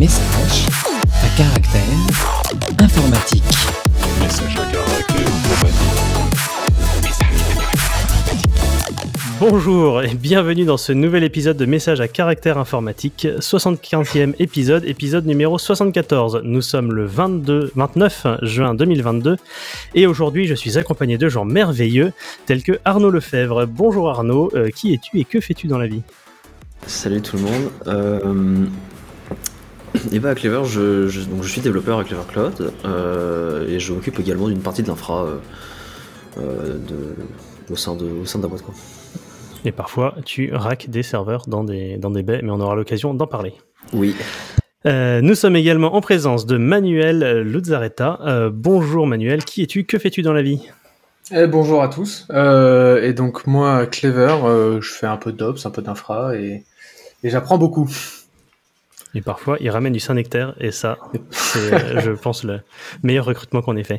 Message à caractère informatique. Message à caractère informatique. Bonjour et bienvenue dans ce nouvel épisode de Message à caractère informatique, 75e épisode numéro 74. Nous sommes le 29 juin 2022 et aujourd'hui je suis accompagné de gens merveilleux tels que Arnaud Lefebvre. Bonjour Arnaud, qui es-tu et que fais-tu dans la vie ? Salut tout le monde. Et bah à Clever, je suis développeur à Clever Cloud et je m'occupe également d'une partie de l'infra au sein de la boîte quoi. Et parfois tu racks des serveurs dans des baies, mais on aura l'occasion d'en parler. Oui. Nous sommes également en présence de Manuel Luzzaretta. Bonjour Manuel, qui es-tu, que fais-tu dans la vie ? Bonjour à tous. Et donc moi, à Clever, je fais un peu d'ops, un peu d'infra et j'apprends beaucoup. Et parfois, il ramène du Saint-Nectaire, et ça, c'est, je pense, le meilleur recrutement qu'on ait fait.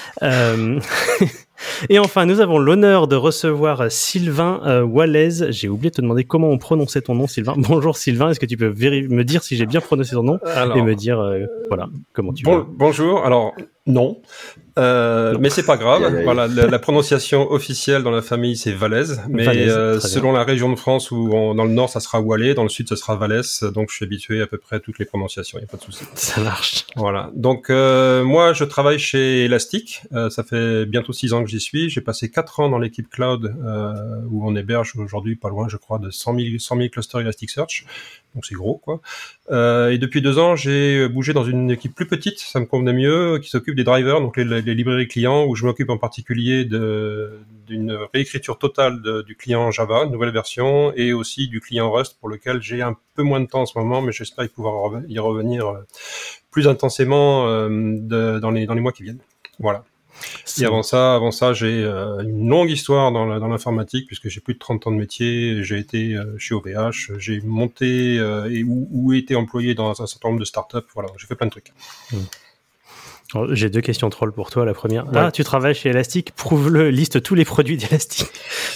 Et enfin, nous avons l'honneur de recevoir Sylvain Wallaise. J'ai oublié de te demander comment on prononçait ton nom, Sylvain. Bonjour Sylvain, est-ce que tu peux me dire si j'ai bien prononcé ton nom et me dire, voilà, comment tu vas. Bonjour, alors non. Mais c'est pas grave. Voilà, la prononciation officielle dans la famille c'est Valaise, mais selon la région de France où dans le nord ça sera Walais, dans le sud ça sera Valès, donc je suis habitué à peu près à toutes les prononciations, il y a pas de souci. Ça marche. Voilà. Donc moi je travaille chez Elastic, ça fait bientôt 6 ans que j'y suis. J'ai passé 4 ans dans l'équipe cloud où on héberge aujourd'hui pas loin je crois de 100 000 clusters Elasticsearch. Donc c'est gros quoi. Et depuis 2 ans, j'ai bougé dans une équipe plus petite, ça me convenait mieux, qui s'occupe des drivers, donc les librairies clients, où je m'occupe en particulier d'une réécriture totale du client Java, une nouvelle version, et aussi du client Rust, pour lequel j'ai un peu moins de temps en ce moment, mais j'espère pouvoir y revenir plus intensément dans les mois qui viennent. Voilà. Et avant ça, j'ai une longue histoire dans l'informatique, puisque j'ai plus de 30 ans de métier. J'ai été chez OVH, j'ai monté ou été employé dans un certain nombre de startups. Voilà, j'ai fait plein de trucs. Alors, j'ai 2 questions trolls pour toi. La première, tu travailles chez Elastic, prouve-le, liste tous les produits d'Elastic.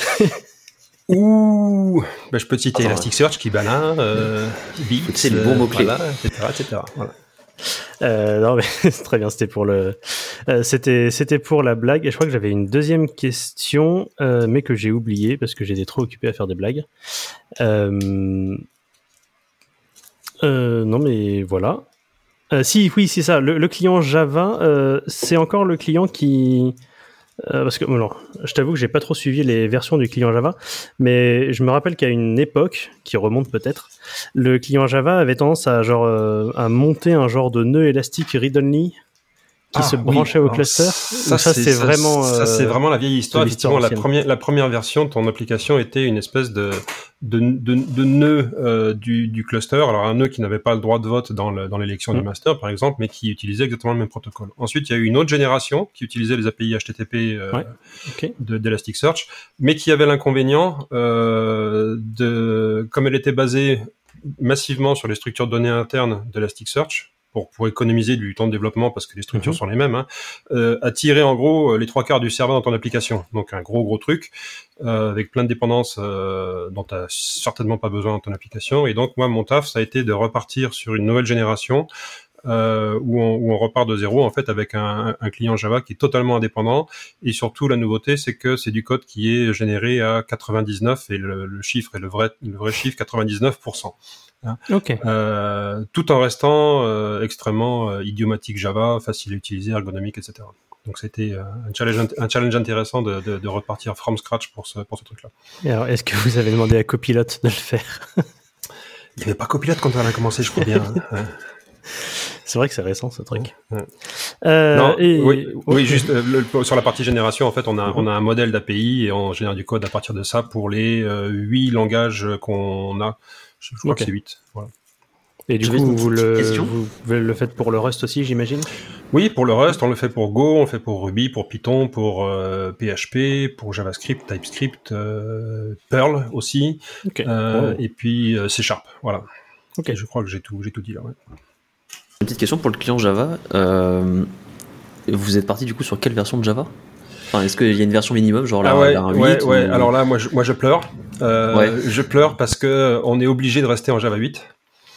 Ouh, je peux te citer Elasticsearch, Kibana, Bits, c'est les bons mots-clés, voilà, etc. Voilà. Non mais c'est très bien, c'était pour la blague, et je crois que j'avais une deuxième question mais que j'ai oubliée parce que j'étais trop occupé à faire des blagues. Non mais voilà. Oui, c'est ça, le client Java, c'est encore le client qui... parce que non, je t'avoue que j'ai pas trop suivi les versions du client Java, mais je me rappelle qu'à une époque, qui remonte peut-être, le client Java avait tendance à à monter un genre de nœud élastique read-only qui se branchait au cluster. Ça c'est vraiment la vieille histoire. Effectivement, la première version de ton application était une espèce de nœud du cluster. Alors un nœud qui n'avait pas le droit de vote dans l'élection du master, par exemple, mais qui utilisait exactement le même protocole. Ensuite, il y a eu une autre génération qui utilisait les API HTTP d'Elasticsearch, mais qui avait l'inconvénient comme elle était basée massivement sur les structures de données internes d'Elasticsearch, pour économiser du temps de développement parce que les structures sont les mêmes, à tirer en gros les 3/4 du serveur dans ton application. Donc un gros truc avec plein de dépendances dont tu n'as certainement pas besoin dans ton application. Et donc moi, mon taf, ça a été de repartir sur une nouvelle génération où on repart de zéro en fait avec un client Java qui est totalement indépendant. Et surtout, la nouveauté, c'est que c'est du code qui est généré à 99 et le chiffre est le vrai chiffre 99%. Okay. Tout en restant extrêmement idiomatique Java, facile à utiliser, ergonomique, etc. Donc c'était un challenge intéressant de repartir from scratch pour ce truc-là. Et alors, est-ce que vous avez demandé à Copilot de le faire ? Il n'y avait pas Copilot quand on a commencé, je crois bien. C'est vrai que c'est récent ce truc. Oui, juste sur la partie génération, en fait, on a un modèle d'API et on génère du code à partir de ça pour les 8 langages qu'on a. Je crois que c'est 8. Voilà. Et du coup, vous le faites pour le Rust aussi, j'imagine ? Oui, pour le Rust, on le fait pour Go, on le fait pour Ruby, pour Python, pour PHP, pour JavaScript, TypeScript, Perl aussi, et puis C#. Voilà. Okay. Et je crois que j'ai tout dit là. Ouais. Une petite question pour le client Java. Vous êtes parti du coup sur quelle version de Java ? Enfin, est-ce qu'il y a une version minimum, genre la 8 ou... Alors là, moi je pleure. Je pleure parce que on est obligé de rester en Java 8.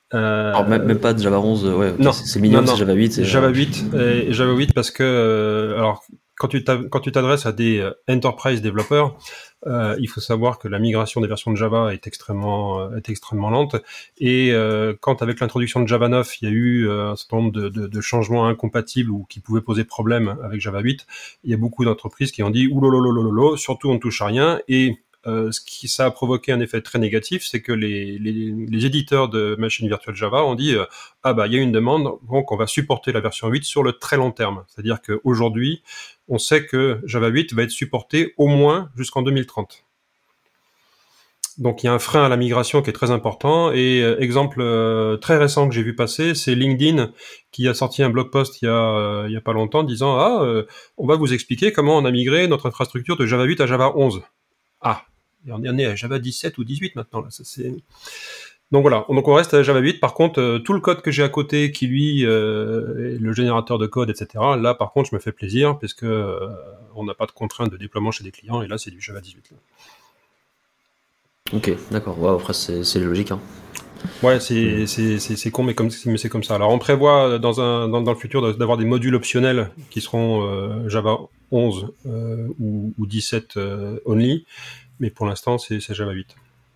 Alors, même pas de Java 11, ouais, okay, non, c'est mignon, c'est Java 8. Java 8, et Java 8 parce que, alors, quand tu t'adresses à des enterprise développeurs, il faut savoir que la migration des versions de Java est extrêmement lente. Et quand avec l'introduction de Java 9, il y a eu un certain nombre de changements incompatibles ou qui pouvaient poser problème avec Java 8, il y a beaucoup d'entreprises qui ont dit oulololololo, surtout on ne touche à rien. Et ça a provoqué un effet très négatif, c'est que les éditeurs de machines virtuelles Java ont dit ah bah il y a une demande, donc on va supporter la version 8 sur le très long terme. C'est-à-dire qu'aujourd'hui, on sait que Java 8 va être supporté au moins jusqu'en 2030. Donc il y a un frein à la migration qui est très important. Et exemple très récent que j'ai vu passer, c'est LinkedIn qui a sorti un blog post il y a pas longtemps disant on va vous expliquer comment on a migré notre infrastructure de Java 8 à Java 11. Ah, et on est à Java 17 ou 18 maintenant. Là. Donc voilà, donc on reste à Java 8. Par contre, tout le code que j'ai à côté, qui lui est le générateur de code, etc. Là, par contre, je me fais plaisir parce que on n'a pas de contraintes de déploiement chez des clients. Et là, c'est du Java 18. Là. Ok, d'accord. Ouais, après, c'est logique. Hein. Ouais, c'est con, mais c'est comme ça. Alors, on prévoit dans le futur d'avoir des modules optionnels qui seront Java 11 ou 17 only. Mais pour l'instant, c'est Java 8.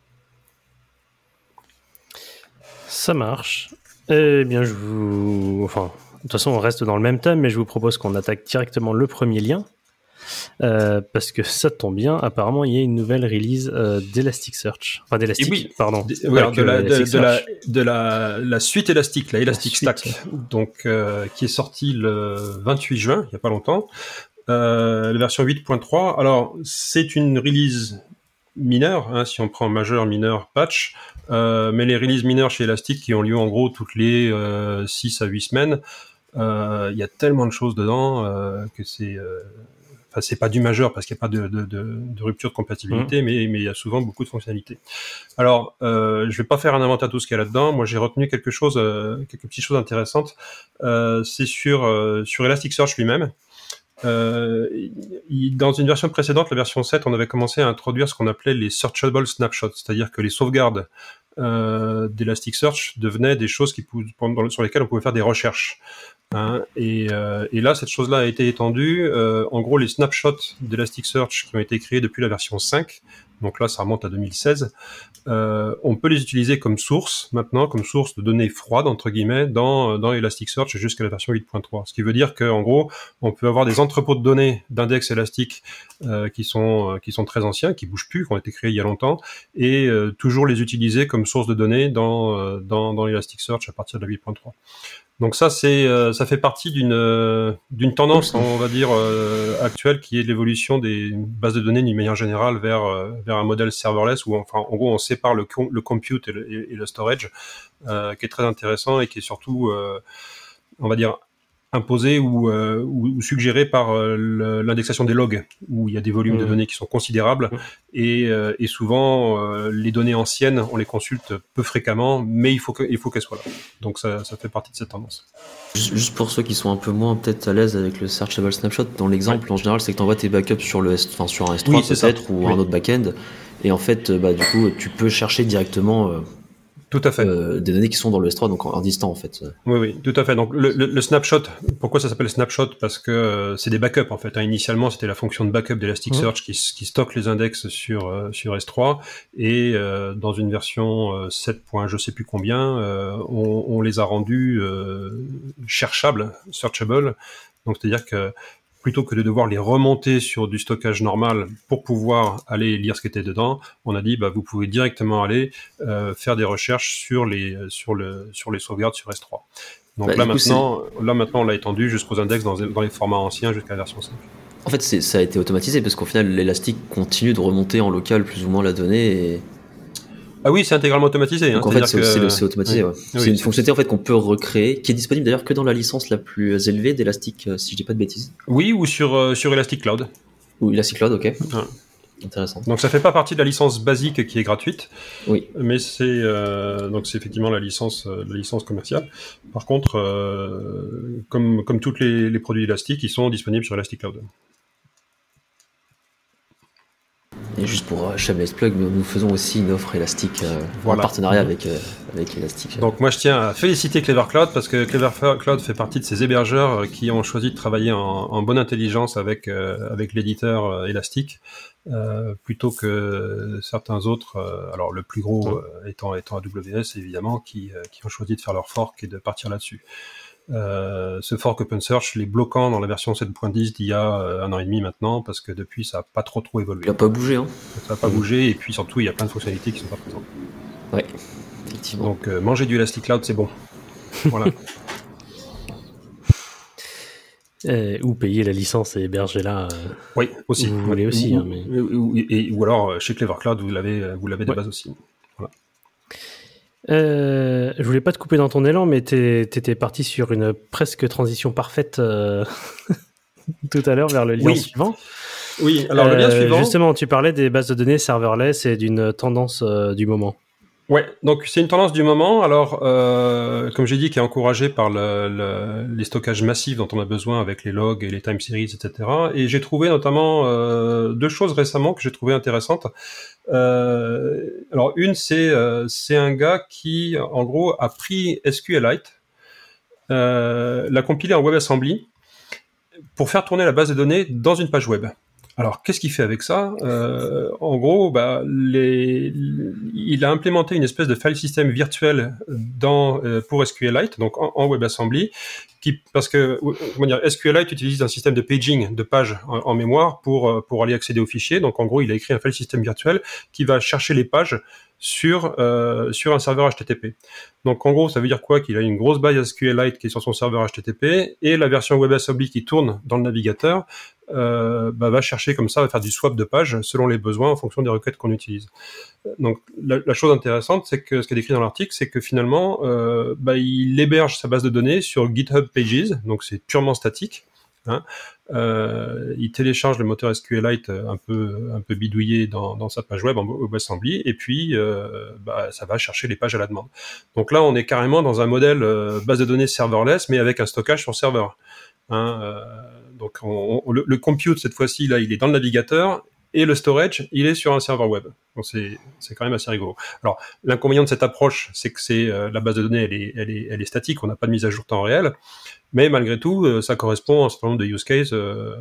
Ça marche. Eh bien, de toute façon, on reste dans le même thème, mais je vous propose qu'on attaque directement le premier lien. Parce que ça tombe bien, apparemment, il y a une nouvelle release d'Elasticsearch. Enfin, d'Elastic, pardon. De la suite Elastic, la Elastic Stack. Donc, qui est sortie le 28 juin, il n'y a pas longtemps. La version 8.3. Alors, c'est une release mineure, hein, si on prend majeur, mineur, patch, mais les releases mineures chez Elastic qui ont lieu en gros toutes les 6 à 8 semaines, il y a tellement de choses dedans que c'est pas du majeur parce qu'il n'y a pas de rupture de compatibilité, mais il y a souvent beaucoup de fonctionnalités. Alors, je vais pas faire un inventaire de tout ce qu'il y a là-dedans. Moi, j'ai retenu quelques petites choses intéressantes. C'est sur Elasticsearch lui-même. Dans une version précédente, la version 7, on avait commencé à introduire ce qu'on appelait les searchable snapshots, c'est-à-dire que les sauvegardes d'Elasticsearch devenaient des choses sur lesquelles on pouvait faire des recherches. Hein, et là, cette chose-là a été étendue. En gros, les snapshots d'Elasticsearch qui ont été créés depuis la version 5, donc là, ça remonte à 2016, on peut les utiliser comme source, maintenant, comme source de données froides, entre guillemets, dans Elasticsearch jusqu'à la version 8.3. Ce qui veut dire qu'en gros, on peut avoir des entrepôts de données d'index élastique qui sont très anciens, qui bougent plus, qui ont été créés il y a longtemps, et toujours les utiliser comme source de données dans Elasticsearch à partir de la 8.3. Donc ça, ça fait partie d'une tendance, on va dire, actuelle, qui est l'évolution des bases de données d'une manière générale vers un modèle serverless où, enfin, en gros, on sépare le compute et le storage, qui est très intéressant et qui est surtout, on va dire, imposé ou suggéré par l'indexation des logs, où il y a des volumes de données qui sont considérables, et souvent les données anciennes, on les consulte peu fréquemment, mais il faut qu'elles soient là. Donc ça fait partie de cette tendance. Juste pour ceux qui sont un peu moins peut-être à l'aise avec le searchable snapshot, dans l'exemple en général, c'est que tu envoies tes backups sur un S3 peut-être ou un autre backend, et en fait, du coup, tu peux chercher directement. Tout à fait. Des données qui sont dans le S3, donc en distant en fait. Oui, tout à fait. Donc le snapshot, pourquoi ça s'appelle snapshot ? Parce que c'est des backups en fait. Hein. Initialement, c'était la fonction de backup d'Elasticsearch qui stocke les index sur S3, et dans une version 7. Je sais plus combien, on les a rendus cherchables, searchable. Donc c'est-à-dire que plutôt que de devoir les remonter sur du stockage normal pour pouvoir aller lire ce qui était dedans, on a dit vous pouvez directement aller faire des recherches sur les sauvegardes sur S3. Donc là maintenant on l'a étendu jusqu'aux index dans les formats anciens jusqu'à la version 5. En fait, ça a été automatisé parce qu'au final, l'Elastic continue de remonter en local plus ou moins la donnée. Et... Ah oui, c'est intégralement automatisé. Donc en fait, c'est automatisé. Ouais. C'est une fonctionnalité en fait qu'on peut recréer, qui est disponible d'ailleurs que dans la licence la plus élevée d'Elastic, si je dis pas de bêtises. Oui, ou sur Elastic Cloud. Ou Elastic Cloud, ok. Ah. Intéressant. Donc ça fait pas partie de la licence basique qui est gratuite. Oui. Mais c'est effectivement la licence commerciale. Par contre, comme tous les produits Elastic, ils sont disponibles sur Elastic Cloud. Et juste pour shameless plug, nous faisons aussi une offre Elastic en partenariat avec Elastic. Donc moi je tiens à féliciter Clever Cloud parce que Clever Cloud fait partie de ces hébergeurs qui ont choisi de travailler en bonne intelligence avec l'éditeur Elastic plutôt que certains autres. Alors le plus gros étant AWS évidemment qui ont choisi de faire leur fork et de partir là-dessus. Ce fork OpenSearch les bloquant dans la version 7.10 d'il y a 1 an et demi maintenant, parce que depuis ça n'a pas trop évolué. Il n'a pas bougé, hein. Ça n'a pas bougé, et puis surtout il y a plein de fonctionnalités qui ne sont pas présentes. Ouais, effectivement. Donc manger du Elastic Cloud, c'est bon. Voilà. Ou payer la licence et héberger là. Oui, aussi. Vous voulez aussi. Ou alors chez Clever Cloud, vous l'avez de base aussi. Voilà. Je voulais pas te couper dans ton élan, mais t'étais parti sur une presque transition parfaite tout à l'heure vers le lien suivant. Oui, alors le lien suivant... Justement, tu parlais des bases de données serverless et d'une tendance du moment. Ouais, donc c'est une tendance du moment. Alors, comme j'ai dit, qui est encouragée par les stockages massifs dont on a besoin avec les logs et les time series, etc. Et j'ai trouvé notamment 2 choses récemment que j'ai trouvé intéressantes. Alors une, c'est un gars qui, en gros, a pris SQLite, l'a compilé en WebAssembly pour faire tourner la base de données dans une page web. Alors, qu'est-ce qu'il fait avec ça ? En gros, il a implémenté une espèce de file system virtuel pour SQLite, donc en WebAssembly, parce que SQLite utilise un système de paging de pages en mémoire pour aller accéder aux fichiers. Donc, en gros, il a écrit un file system virtuel qui va chercher les pages sur un serveur HTTP. Donc en gros, ça veut dire quoi ? Qu'il a une grosse base SQLite qui est sur son serveur HTTP et la version WebAssembly qui tourne dans le navigateur va chercher comme ça, va faire du swap de pages selon les besoins en fonction des requêtes qu'on utilise. Donc la chose intéressante, c'est que ce qui est décrit dans l'article, c'est que finalement, il héberge sa base de données sur GitHub Pages, donc c'est purement statique. Il télécharge le moteur SQLite un peu bidouillé dans sa page web en WebAssembly et puis ça va chercher les pages à la demande. Donc là on est carrément dans un modèle base de données serverless mais avec un stockage sur serveur. Donc le compute cette fois-ci là il est dans le navigateur et le storage il est sur un serveur web. Donc c'est quand même assez rigolo. Alors l'inconvénient de cette approche c'est que la base de données elle est statique, on n'a pas de mise à jour temps réel. Mais malgré tout, ça correspond à un certain nombre de use cases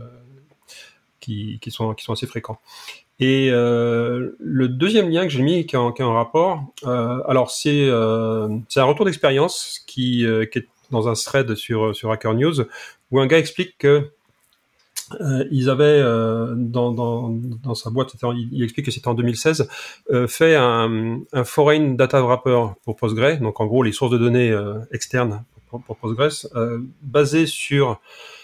qui sont assez fréquents. Et le deuxième lien que j'ai mis qui est en rapport, alors c'est un retour d'expérience qui est dans un thread sur Hacker News où un gars explique que ils avaient dans sa boîte, il explique que c'était en 2016, fait un foreign data wrapper pour Postgre, donc en gros les sources de données externes pour Postgres, basé sur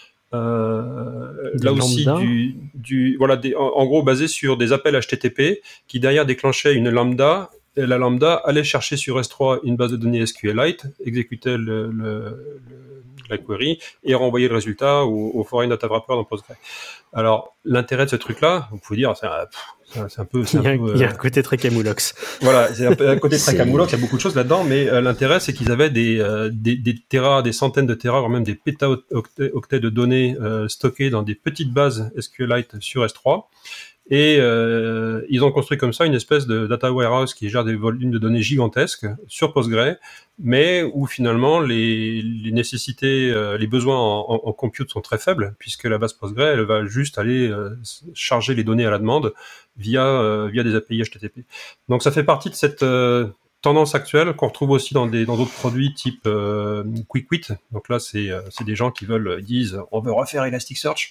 là aussi en ggros basé sur des appels HTTP qui derrière déclenchaient une lambda, et la lambda allait chercher sur S3 une base de données SQLite, exécutait la query et renvoyer le résultat au foreign data wrapper dans Postgre. Alors l'intérêt de ce truc-là, vous pouvez dire, c'est un peu. Il y a un côté très camoulox. Voilà, c'est un côté très camoulox. Il y a beaucoup de choses là-dedans, mais l'intérêt c'est qu'ils avaient des terras, des centaines de terras, voire même des pétaoctets de données stockées dans des petites bases SQLite sur S3. Et ils ont construit comme ça une espèce de data warehouse qui gère des volumes de données gigantesques sur Postgre, mais où finalement les nécessités, les besoins en compute sont très faibles, puisque la base Postgre, elle va juste aller charger les données à la demande via des API HTTP. Donc ça fait partie de cette tendance actuelle qu'on retrouve aussi dans d'autres produits type QuickWit. Donc là, c'est des gens qui disent on veut refaire Elasticsearch.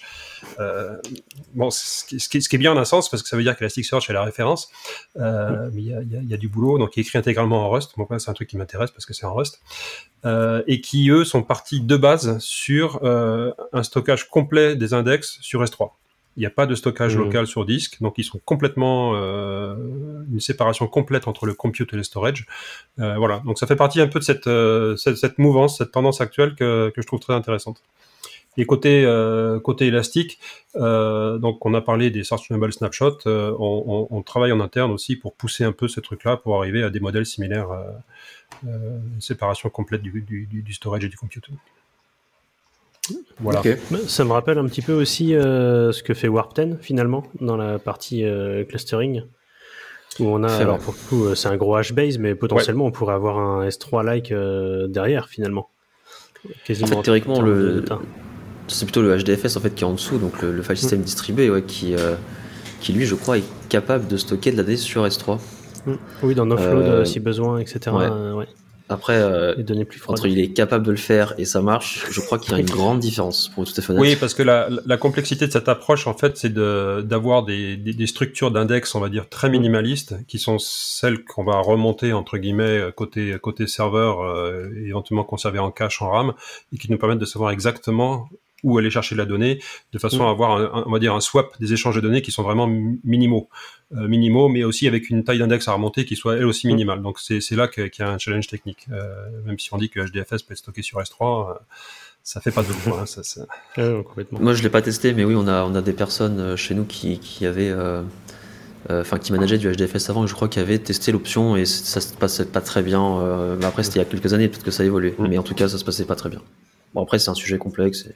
Ce qui est bien en un sens parce que ça veut dire qu'Elasticsearch est la référence, mais il y a du boulot. Donc il est écrit intégralement en Rust. Bon, c'est un truc qui m'intéresse parce que c'est en Rust. Et qui eux sont partis de base sur un stockage complet des index sur S3. Il n'y a pas de stockage local sur disque, donc ils sont complètement une séparation complète entre le compute et le storage. Voilà, donc ça fait partie un peu de cette mouvance, cette tendance actuelle que je trouve très intéressante. Et côté Elastic, donc on a parlé des searchable snapshots, on travaille en interne aussi pour pousser un peu ce truc-là pour arriver à des modèles similaires, une séparation complète du storage et du compute. Voilà. Okay. Ça me rappelle un petit peu aussi ce que fait Warp 10 finalement dans la partie clustering où on a, alors pour le coup c'est un gros HBase mais potentiellement on pourrait avoir un S3-like derrière finalement. Quasiment en fait, théoriquement c'est plutôt le HDFS en fait qui est en dessous, donc le file system distribué qui lui je crois est capable de stocker de la donnée sur S3. Oui, dans offload si besoin, etc. Ouais. Après, les données plus froides. Entre il est capable de le faire et ça marche, je crois qu'il y a une grande différence pour tout à fait honnête. Oui, parce que la complexité de cette approche, en fait, c'est d'avoir des structures d'index, on va dire, très minimalistes, qui sont celles qu'on va remonter, entre guillemets, côté serveur, et éventuellement conserver en cache, en RAM, et qui nous permettent de savoir exactement où aller chercher de la donnée, de façon à avoir, on va dire, un swap des échanges de données qui sont vraiment minimaux, mais aussi avec une taille d'index à remonter qui soit elle aussi minimale. Donc c'est là qu'il y a un challenge technique. Même si on dit que HDFS peut être stocké sur S3, ça fait pas de point. Complètement. Moi je l'ai pas testé, mais oui, on a des personnes chez nous qui avaient, qui manageaient du HDFS avant, et je crois qu'ils avaient testé l'option et ça se passait pas très bien. Mais après c'était il y a quelques années, peut-être que ça a évolué, mais en tout cas ça se passait pas très bien. Bon après c'est un sujet complexe.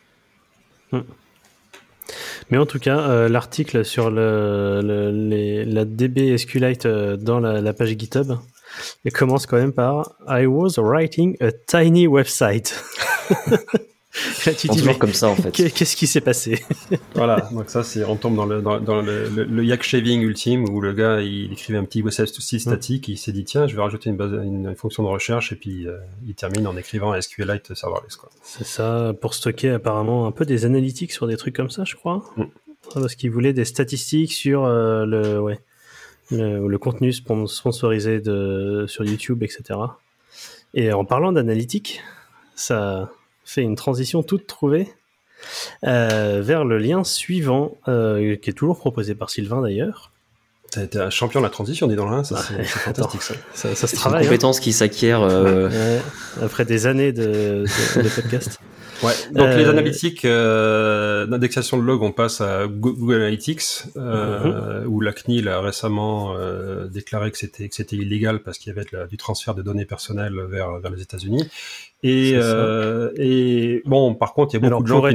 Mais en tout cas, l'article sur la DB SQLite dans la page GitHub, il commence quand même par I was writing a tiny website. Tu dis, toujours comme ça en fait. Qu'est-ce qui s'est passé? Voilà, donc ça on tombe dans le yak shaving ultime où le gars il écrivait un petit website statique, il s'est dit tiens je vais rajouter une fonction de recherche et puis il termine en écrivant SQLite serverless quoi. C'est ça, pour stocker apparemment un peu des analytics sur des trucs comme ça je crois, parce qu'il voulait des statistiques sur le contenu sponsorisé sur YouTube etc. Et en parlant d'analytics, ça fait une transition toute trouvée vers le lien suivant qui est toujours proposé par Sylvain d'ailleurs. T'as été un champion de la transition, dis donc là, c'est fantastique ça. Ça se travaille. C'est une compétence qui s'acquiert après des années de podcast. Ouais. Donc les analytiques d'indexation de log, on passe à Google Analytics, où la CNIL a récemment déclaré que c'était illégal parce qu'il y avait du transfert de données personnelles vers les États-Unis. Et bon, par contre, il y a beaucoup de gens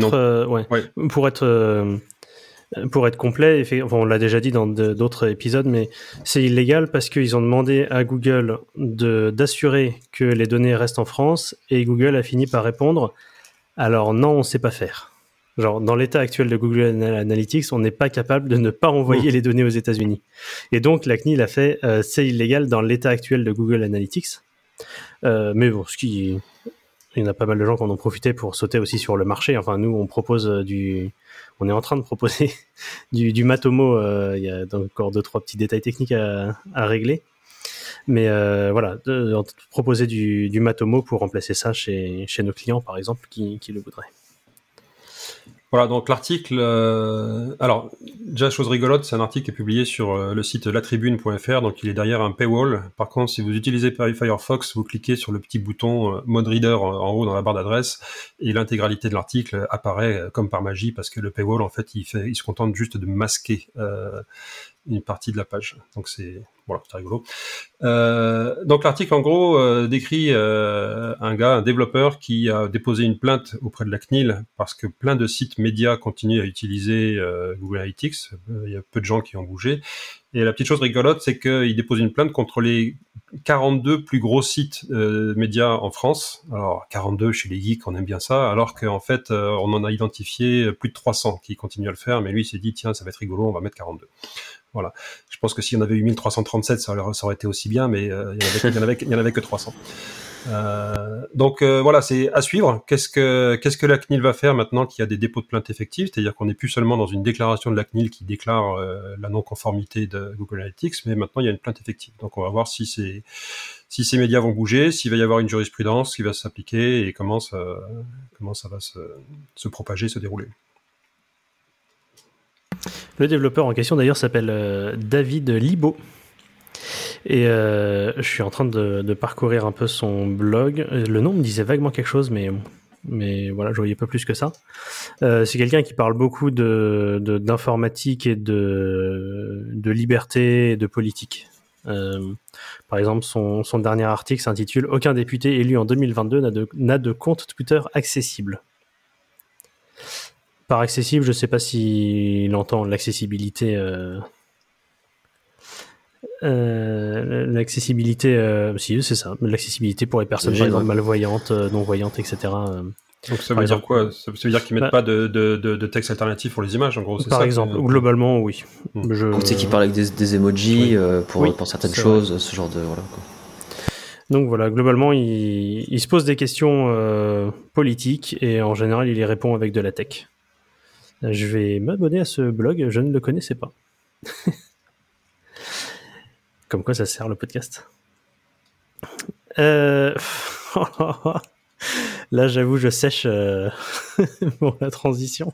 pour être complet, on l'a déjà dit dans d'autres épisodes, mais c'est illégal parce qu'ils ont demandé à Google d'assurer que les données restent en France, et Google a fini par répondre alors non, on sait pas faire. Genre, dans l'état actuel de Google Analytics, on n'est pas capable de ne pas envoyer les données aux États-Unis. Et donc, la CNIL a fait c'est illégal dans l'état actuel de Google Analytics. Mais bon, il y en a pas mal de gens qui en ont profité pour sauter aussi sur le marché. Enfin, nous, on est en train de proposer du Matomo. Il y a encore 2-3 petits détails techniques à régler. Mais voilà, proposer du Matomo pour remplacer ça chez nos clients, par exemple, qui le voudraient. Voilà, donc l'article... alors, déjà, chose rigolote, c'est un article qui est publié sur le site latribune.fr, donc il est derrière un paywall. Par contre, si vous utilisez Firefox, vous cliquez sur le petit bouton Mode Reader en haut dans la barre d'adresse, et l'intégralité de l'article apparaît comme par magie, parce que le paywall, en fait, il se contente juste de masquer une partie de la page. Donc c'est rigolo. Donc l'article en gros décrit un développeur qui a déposé une plainte auprès de la CNIL parce que plein de sites médias continuent à utiliser Google Analytics. Il y a peu de gens qui ont bougé. Et la petite chose rigolote, c'est qu'il dépose une plainte contre les 42 plus gros sites médias en France. Alors 42 chez les geeks, on aime bien ça, alors qu'en fait on en a identifié plus de 300 qui continuent à le faire, mais lui il s'est dit tiens ça va être rigolo, on va mettre 42. Voilà. Je pense que s'il y en avait eu 1337, ça aurait été aussi bien, mais il y en avait que 300. Donc voilà, c'est à suivre. Qu'est-ce que la CNIL va faire maintenant qu'il y a des dépôts de plainte effectifs, c'est-à-dire qu'on n'est plus seulement dans une déclaration de la CNIL qui déclare la non-conformité de Google Analytics, mais maintenant il y a une plainte effective. Donc on va voir si ces médias vont bouger, s'il va y avoir une jurisprudence qui va s'appliquer et comment ça va se propager, se dérouler. Le développeur en question d'ailleurs s'appelle David Libaud. Et je suis en train de parcourir un peu son blog. Le nom me disait vaguement quelque chose, mais voilà, je voyais pas plus que ça. C'est quelqu'un qui parle beaucoup d'informatique et de liberté et de politique. Par exemple, son dernier article s'intitule « Aucun député élu en 2022 n'a de compte Twitter accessible ». Par accessible, je sais pas s'il entend l'accessibilité. L'accessibilité, si c'est ça, l'accessibilité pour les personnes par exemple malvoyantes, non-voyantes, etc. Donc ça veut dire quoi? Ça veut dire qu'ils mettent pas de texte alternatif pour les images, en gros, c'est par ça? Par exemple, globalement, oui. Tu sais qu'ils parlent avec des emojis pour certaines choses, vrai. Ce genre de... Voilà, quoi. Donc voilà, globalement, il se pose des questions politiques et en général, il y répond avec de la tech. Je vais m'abonner à ce blog, je ne le connaissais pas. Comme quoi ça sert le podcast. Là, j'avoue, je sèche pour la transition.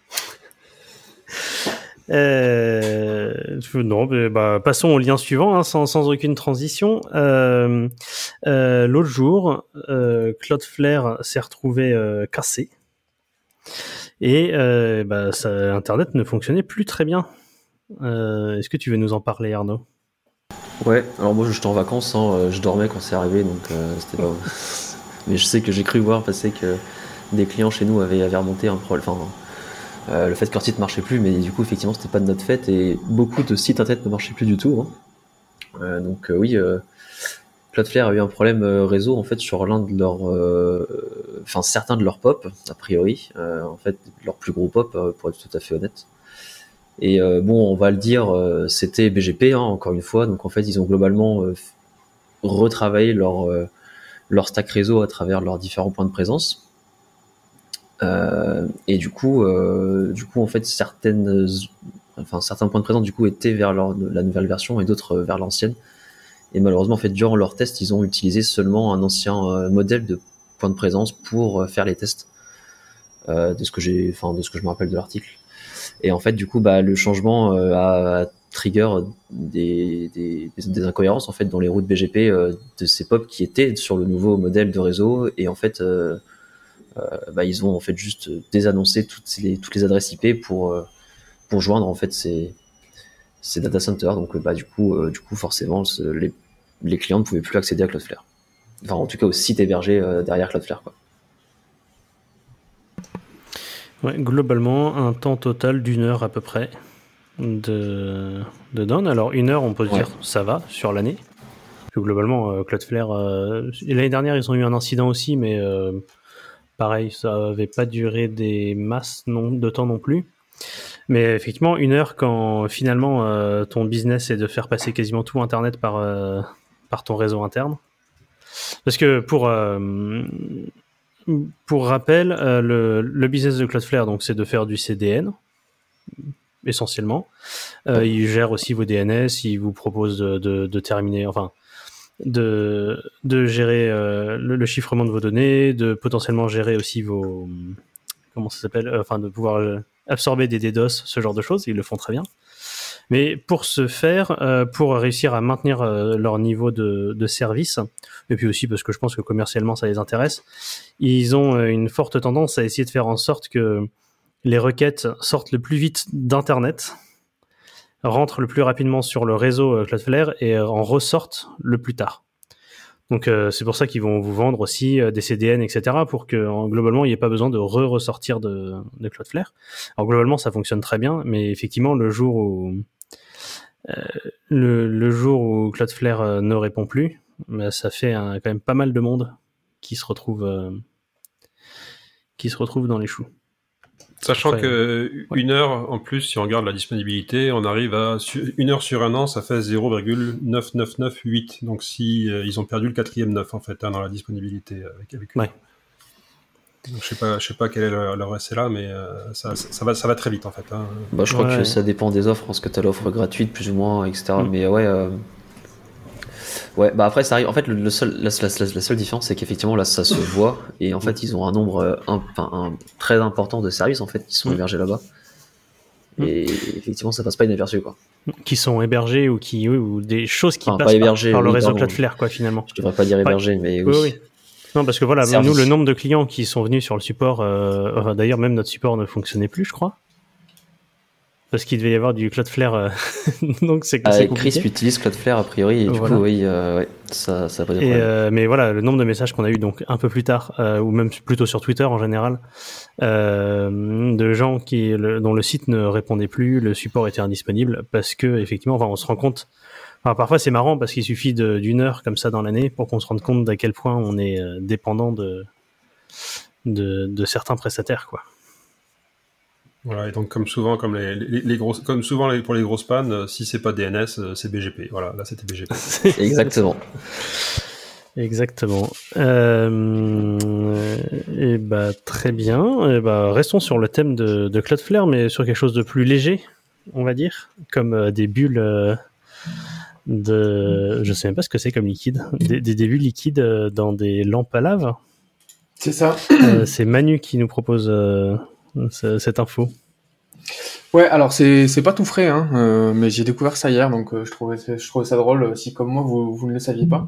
Non, mais passons au lien suivant, hein, sans aucune transition. L'autre jour, Cloudflare s'est retrouvé cassé et Internet ne fonctionnait plus très bien. Est-ce que tu veux nous en parler, Arnaud? Ouais, alors moi j'étais en vacances, hein, je dormais quand c'est arrivé, donc c'était pas... Mais je sais que j'ai cru voir passer que des clients chez nous avaient remonté un problème, le fait que leur site marchait plus, mais du coup effectivement c'était pas de notre fait et beaucoup de sites internet ne marchaient plus du tout. Hein. Oui, Cloudflare a eu un problème réseau en fait sur l'un de leurs, certains de leurs POP a priori, en fait leurs plus gros POP pour être tout à fait honnête. Et on va le dire, c'était BGP, hein, encore une fois. Donc en fait, ils ont globalement retravaillé leur stack réseau à travers leurs différents points de présence. Et du coup, en fait, certains points de présence du coup étaient vers la nouvelle version et d'autres vers l'ancienne. Et malheureusement, en fait, durant leur test, ils ont utilisé seulement un ancien modèle de point de présence pour faire les tests. De ce que je me rappelle de l'article. Et en fait, du coup, le changement a trigger des incohérences en fait dans les routes BGP de ces POP qui étaient sur le nouveau modèle de réseau. Et en fait, ils ont en fait juste désannoncé toutes les adresses IP pour joindre en fait ces data centers. Donc, du coup, forcément, les clients ne pouvaient plus accéder à Cloudflare. Enfin, en tout cas, au site hébergé derrière Cloudflare, quoi. Ouais, globalement, un temps total d'1 heure à peu près de down. Alors, 1 heure, on peut dire ça va sur l'année. Parce que globalement, Cloudflare, l'année dernière, ils ont eu un incident aussi, mais pareil, ça n'avait pas duré des masses de temps non plus. Mais effectivement, 1 heure, quand finalement ton business est de faire passer quasiment tout Internet par ton réseau interne. Parce que pour rappel, le business de Cloudflare, donc, c'est de faire du CDN, essentiellement. Il gère aussi vos DNS, il vous propose de terminer, enfin, de gérer le chiffrement de vos données, de potentiellement gérer aussi vos... Comment ça s'appelle ? Enfin, de pouvoir absorber des DDoS, ce genre de choses, ils le font très bien. Mais pour ce faire, pour réussir à maintenir leur niveau de service, et puis aussi parce que je pense que commercialement ça les intéresse, ils ont une forte tendance à essayer de faire en sorte que les requêtes sortent le plus vite d'Internet, rentrent le plus rapidement sur le réseau Cloudflare et en ressortent le plus tard. Donc c'est pour ça qu'ils vont vous vendre aussi des CDN, etc. pour que globalement il n'y ait pas besoin de ressortir de Cloudflare. Alors globalement ça fonctionne très bien, mais effectivement le jour où Cloudflare ne répond plus, ça fait quand même pas mal de monde qui se retrouve dans les choux. Sachant que 1 heure, en plus, si on regarde la disponibilité, on arrive à 1 heure sur un an, ça fait 0,9998. Donc si ils ont perdu le 4e 9 en fait dans la disponibilité avec eux. Ouais. Donc, je sais pas quel est leur SLA, mais ça va très vite en fait. Hein. Je crois que ça dépend des offres, parce que tu as l'offre gratuite plus ou moins, etc. Mais après ça arrive. En fait, la seule différence, c'est qu'effectivement là, ça se voit, et en fait, ils ont un nombre très important de services en fait qui sont hébergés là-bas, et effectivement, ça passe pas inaperçu, quoi. Qui sont hébergés ou des choses qui passent par le réseau Cloudflare, quoi, finalement. Je devrais pas dire hébergés, mais oui. Non, parce que voilà, nous, le nombre de clients qui sont venus sur le support, d'ailleurs, même notre support ne fonctionnait plus, je crois. Parce qu'il devait y avoir du Cloudflare, donc c'est compliqué. Crisp utilise Cloudflare a priori, et du coup, oui, ça a pas de problème. Mais voilà, le nombre de messages qu'on a eu donc un peu plus tard, ou même plutôt sur Twitter en général, de gens dont le site ne répondait plus, le support était indisponible, parce que effectivement, on se rend compte. Enfin, parfois c'est marrant parce qu'il suffit d'une heure comme ça dans l'année pour qu'on se rende compte d'à quel point on est dépendant de certains prestataires, quoi. Voilà, et donc comme souvent, pour les grosses pannes, si c'est pas DNS, c'est BGP. Voilà, là c'était BGP. Exactement. Exactement. Et très bien. Et restons sur le thème de Cloudflare, mais sur quelque chose de plus léger, on va dire, comme des bulles je sais même pas ce que c'est comme liquide, des bulles liquides dans des lampes à lave. C'est ça. C'est Manu qui nous propose cette info. Ouais, alors c'est pas tout frais, hein, mais j'ai découvert ça hier, donc je trouvais ça drôle si comme moi vous ne le saviez pas.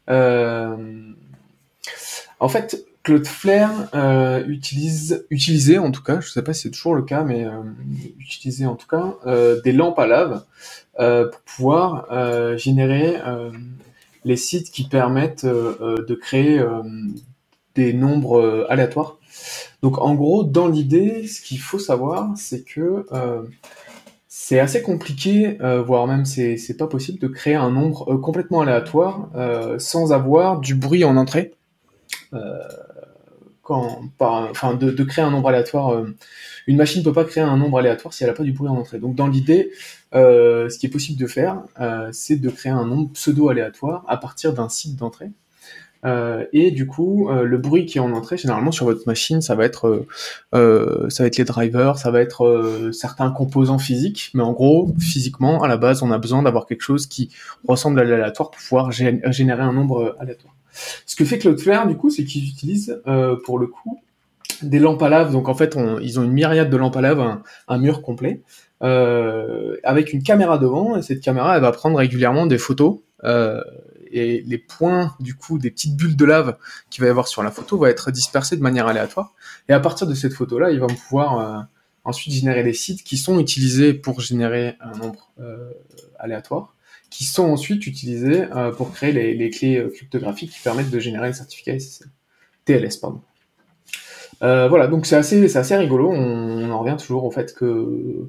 En fait, Cloudflare utilisait en tout cas, je sais pas si c'est toujours le cas, mais utilisait en tout cas des lampes à lave pour pouvoir générer les sites qui permettent de créer des nombres aléatoires. Donc en gros, dans l'idée, ce qu'il faut savoir, c'est que c'est assez compliqué, voire même c'est pas possible de créer un nombre complètement aléatoire sans avoir du bruit en entrée. De créer un nombre aléatoire, une machine ne peut pas créer un nombre aléatoire si elle n'a pas du bruit en entrée. Donc dans l'idée, ce qui est possible de faire, c'est de créer un nombre pseudo-aléatoire à partir d'un site d'entrée. Et du coup, le bruit qui est en entrée, généralement sur votre machine, ça va être les drivers, ça va être certains composants physiques, mais en gros, physiquement, à la base, on a besoin d'avoir quelque chose qui ressemble à l'aléatoire pour pouvoir générer un nombre aléatoire. Ce que fait Cloudflare, du coup, c'est qu'ils utilisent pour le coup des lampes à lave. Donc en fait, ils ont une myriade de lampes à lave, un mur complet, avec une caméra devant, et cette caméra, elle va prendre régulièrement des photos. Et les points, du coup, des petites bulles de lave qu'il va y avoir sur la photo vont être dispersés de manière aléatoire. Et à partir de cette photo-là, ils vont pouvoir ensuite générer des sites qui sont utilisés pour générer un nombre aléatoire, qui sont ensuite utilisés pour créer les clés cryptographiques qui permettent de générer le certificat SSL. TLS, pardon. Voilà, donc c'est assez rigolo. On en revient toujours au fait que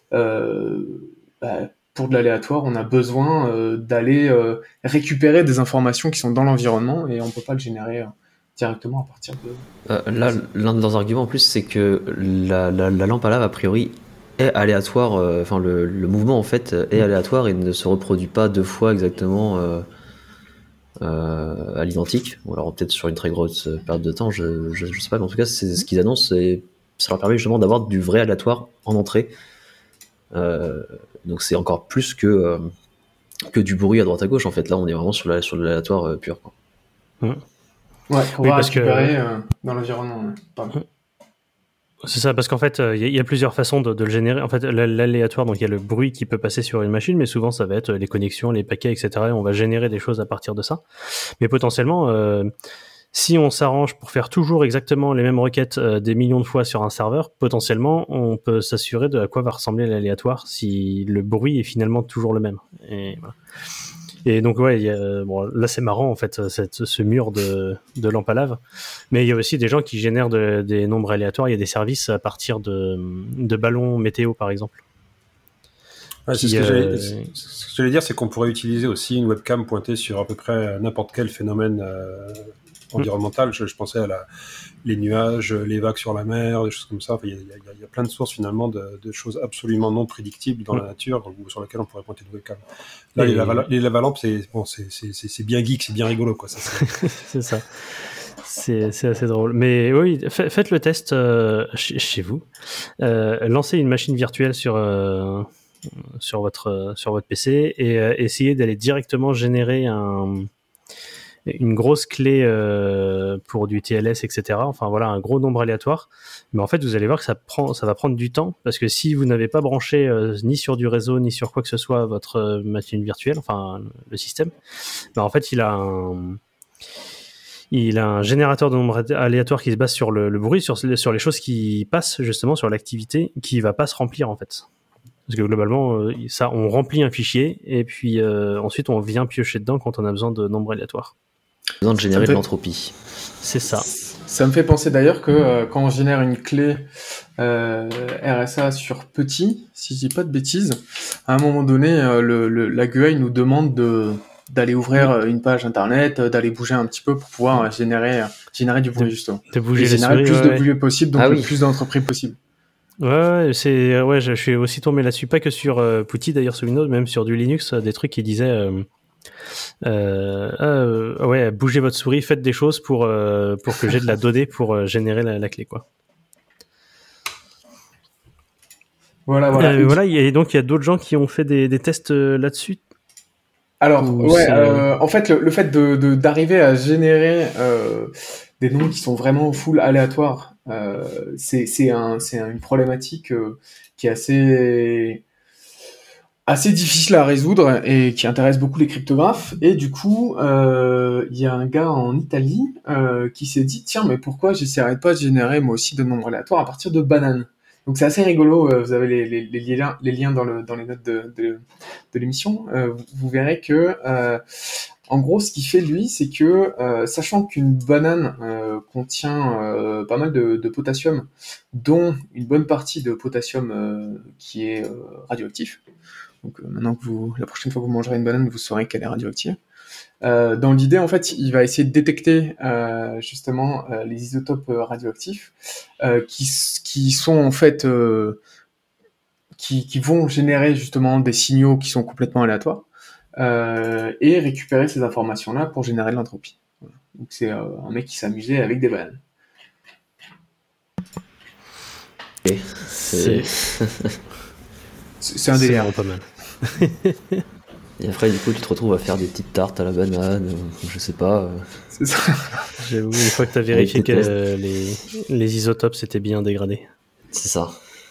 pour de l'aléatoire, on a besoin d'aller récupérer des informations qui sont dans l'environnement et on peut pas le générer directement à partir de... Là, l'un de leurs arguments en plus, c'est que la lampe à lave, a priori, est aléatoire. Enfin, le mouvement, en fait, est aléatoire et ne se reproduit pas deux fois exactement à l'identique. Ou alors peut-être sur une très grosse période de temps, je sais pas. Mais en tout cas, c'est ce qu'ils annoncent et ça leur permet justement d'avoir du vrai aléatoire en entrée. Donc c'est encore plus que du bruit à droite à gauche en fait. Là on est vraiment sur l'aléatoire pur, quoi. Ouais, pour récupérer dans l'environnement. Pardon. C'est ça, parce qu'en fait il y a plusieurs façons de le générer. En fait l'aléatoire, donc il y a le bruit qui peut passer sur une machine, mais souvent ça va être les connexions, les paquets, etc. Et on va générer des choses à partir de ça. Mais potentiellement si on s'arrange pour faire toujours exactement les mêmes requêtes des millions de fois sur un serveur, potentiellement, on peut s'assurer de à quoi va ressembler l'aléatoire si le bruit est finalement toujours le même. Et, voilà. Et donc, ouais, là, c'est marrant, en fait, ce mur de lampes à lave. Mais il y a aussi des gens qui génèrent des nombres aléatoires. Il y a des services à partir de ballons météo, par exemple. Ouais, ce que j'allais dire, c'est qu'on pourrait utiliser aussi une webcam pointée sur à peu près n'importe quel phénomène environnemental. Je pensais à les nuages, les vagues sur la mer, des choses comme ça. Enfin, il y a plein de sources finalement de choses absolument non prédictibles dans la nature ou sur lesquelles on pourrait pointer une webcam. Là, les lavalampes, c'est bien geek, c'est bien rigolo, quoi. Ça, c'est ça. C'est assez drôle. Mais oui, faites le test chez vous. Lancez une machine virtuelle sur votre PC et essayez d'aller directement générer une grosse clé pour du TLS, etc. Enfin voilà, un gros nombre aléatoire. Mais en fait, vous allez voir que ça va prendre du temps parce que si vous n'avez pas branché ni sur du réseau ni sur quoi que ce soit votre machine virtuelle, enfin le système, ben en fait il a un générateur de nombres aléatoires qui se base sur le bruit, sur les choses qui passent justement, sur l'activité, qui va pas se remplir en fait. Parce que globalement, ça, on remplit un fichier et puis ensuite on vient piocher dedans quand on a besoin de nombres aléatoires. Besoin de générer de l'entropie. C'est ça. Ça me fait penser d'ailleurs que quand on génère une clé RSA sur petit, si je dis pas de bêtises, à un moment donné, la GUI nous demande d'aller ouvrir une page internet, d'aller bouger un petit peu pour pouvoir générer du bruit justement. De bouger et générer le plus de bruit possible, donc le plus d'entreprises possible. Je suis aussi tombé là-dessus, pas que sur PuTTY d'ailleurs sur Windows, même sur du Linux, des trucs qui disaient bougez votre souris, faites des choses pour que j'ai de la donnée pour générer la clé, quoi. Voilà. Et donc il y a d'autres gens qui ont fait des tests là-dessus. Alors, en fait, le fait d'arriver à générer des noms qui sont vraiment full aléatoires, c'est une problématique qui est assez difficile à résoudre et qui intéresse beaucoup les cryptographes. Et du coup, il y a un gars en Italie qui s'est dit, tiens, mais pourquoi j'essaierais pas de générer moi aussi de nombres aléatoires à partir de bananes? Donc c'est assez rigolo, vous avez les liens dans les notes de l'émission. Vous verrez que, en gros, ce qu'il fait lui, c'est que, sachant qu'une banane contient pas mal de potassium, dont une bonne partie de potassium qui est radioactif. Donc maintenant que la prochaine fois que vous mangerez une banane, vous saurez qu'elle est radioactive. Dans l'idée, en fait, il va essayer de détecter justement les isotopes radioactifs qui sont en fait qui vont générer justement des signaux qui sont complètement aléatoires et récupérer ces informations-là pour générer de l'entropie. Voilà. Donc c'est un mec qui s'amusait avec des bananes. C'est un délire. C'est pas mal. Et après, du coup, tu te retrouves à faire des petites tartes à la banane, je sais pas. C'est ça. J'avoue, une fois que tu as vérifié que les isotopes s'étaient bien dégradés. C'est ça.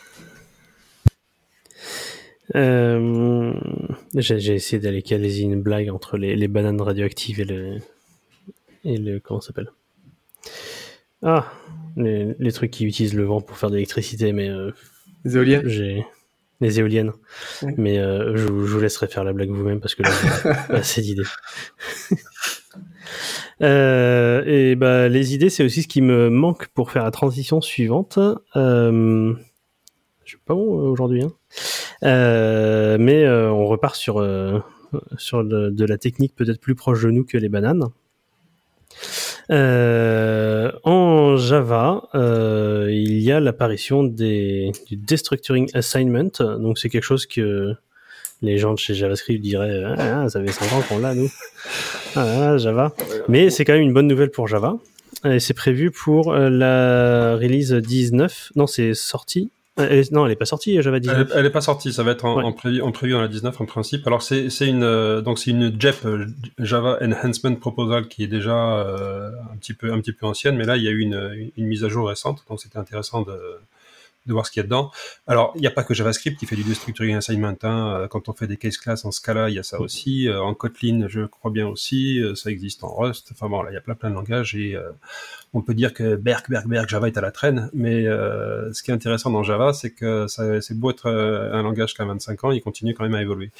J'ai essayé d'aller caler une blague entre les bananes radioactives et le comment ça s'appelle ? Ah, les trucs qui utilisent le vent pour faire de l'électricité, mais les éoliennes. Les éoliennes. Oui. Mais je vous laisserai faire la blague vous-même parce que là, j'ai pas assez d'idées. Et les idées, c'est aussi ce qui me manque pour faire la transition suivante. Je suis pas bon aujourd'hui, hein. Mais on repart sur de la technique peut-être plus proche de nous que les bananes. En Java, il y a l'apparition du destructuring assignment. Donc c'est quelque chose que les gens de chez JavaScript diraient ça fait 5 ans qu'on l'a nous. Java. Mais c'est quand même une bonne nouvelle pour Java. Et c'est prévu pour la release 19. Non, c'est sorti. Non, elle est pas sortie, Java 19. Elle est pas sortie, ça va être en prévu dans la 19 en principe. Alors c'est une JEP, Java Enhancement Proposal, qui est déjà un petit peu ancienne, mais là il y a eu une mise à jour récente, donc c'était intéressant de voir ce qu'il y a dedans. Alors, il n'y a pas que JavaScript qui fait du destructuring assignment, hein. Quand on fait des case classes en Scala, il y a ça aussi. En Kotlin, je crois bien aussi. Ça existe en Rust. Enfin bon, là, il y a plein de langages et on peut dire que Berk, Java est à la traîne. Mais ce qui est intéressant dans Java, c'est que c'est beau être un langage qui a 25 ans, il continue quand même à évoluer.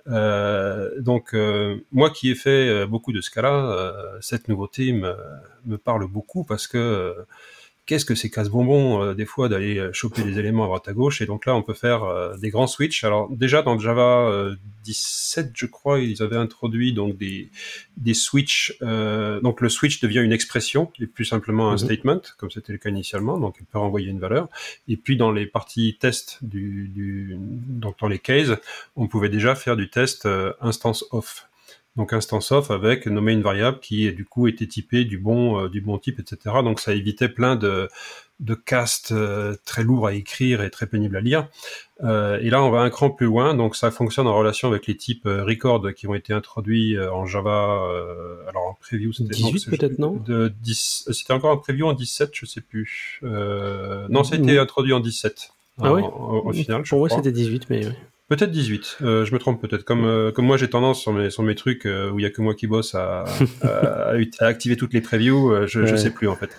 Donc, moi qui ai fait beaucoup de Scala, cette nouveauté me parle beaucoup parce que qu'est-ce que c'est casse-bonbon des fois d'aller choper des éléments à droite à gauche, et donc là on peut faire des grands switches. Alors déjà dans Java 17 je crois ils avaient introduit donc des switches, donc le switch devient une expression et plus simplement un statement comme c'était le cas initialement, donc il peut renvoyer une valeur, et puis dans les parties test donc dans les cases on pouvait déjà faire du test instance off. Donc instance off avec nommer une variable qui du coup était typée du bon type, etc. Donc ça évitait plein de castes très lourds à écrire et très pénibles à lire. Et là on va un cran plus loin, donc ça fonctionne en relation avec les types record qui ont été introduits en Java. Alors en preview c'était 18 peut-être, non c'était encore en preview en 17, je sais plus. Non, ça a été introduit en 17. Ah oui. Au final. Pour moi c'était 18, mais oui. Peut-être 18, je me trompe peut-être. Comme moi j'ai tendance sur mes trucs où il y a que moi qui bosse à activer toutes les previews, je sais plus en fait.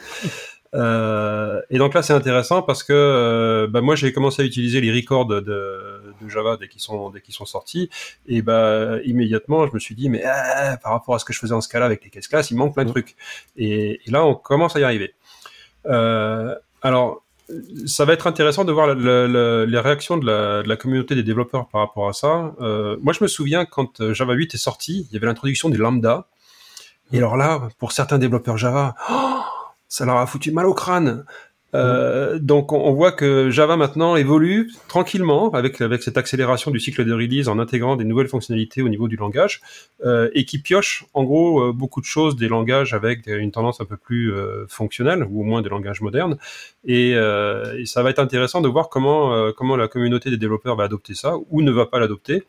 Et donc là c'est intéressant parce que moi j'ai commencé à utiliser les records de Java dès qu'ils sont sortis. Et immédiatement, je me suis dit, mais par rapport à ce que je faisais en Scala avec les cases classes, il manque plein de trucs. Et là, on commence à y arriver. Alors, ça va être intéressant de voir les réactions de la communauté des développeurs par rapport à ça. Moi, je me souviens quand Java 8 est sorti, il y avait l'introduction des lambda. Et alors là, pour certains développeurs Java, ça leur a foutu mal au crâne. Donc on voit que Java maintenant évolue tranquillement avec cette accélération du cycle de release en intégrant des nouvelles fonctionnalités au niveau du langage et qui pioche en gros beaucoup de choses des langages avec une tendance un peu plus fonctionnelle ou au moins des langages modernes et ça va être intéressant de voir comment la communauté des développeurs va adopter ça ou ne va pas l'adopter.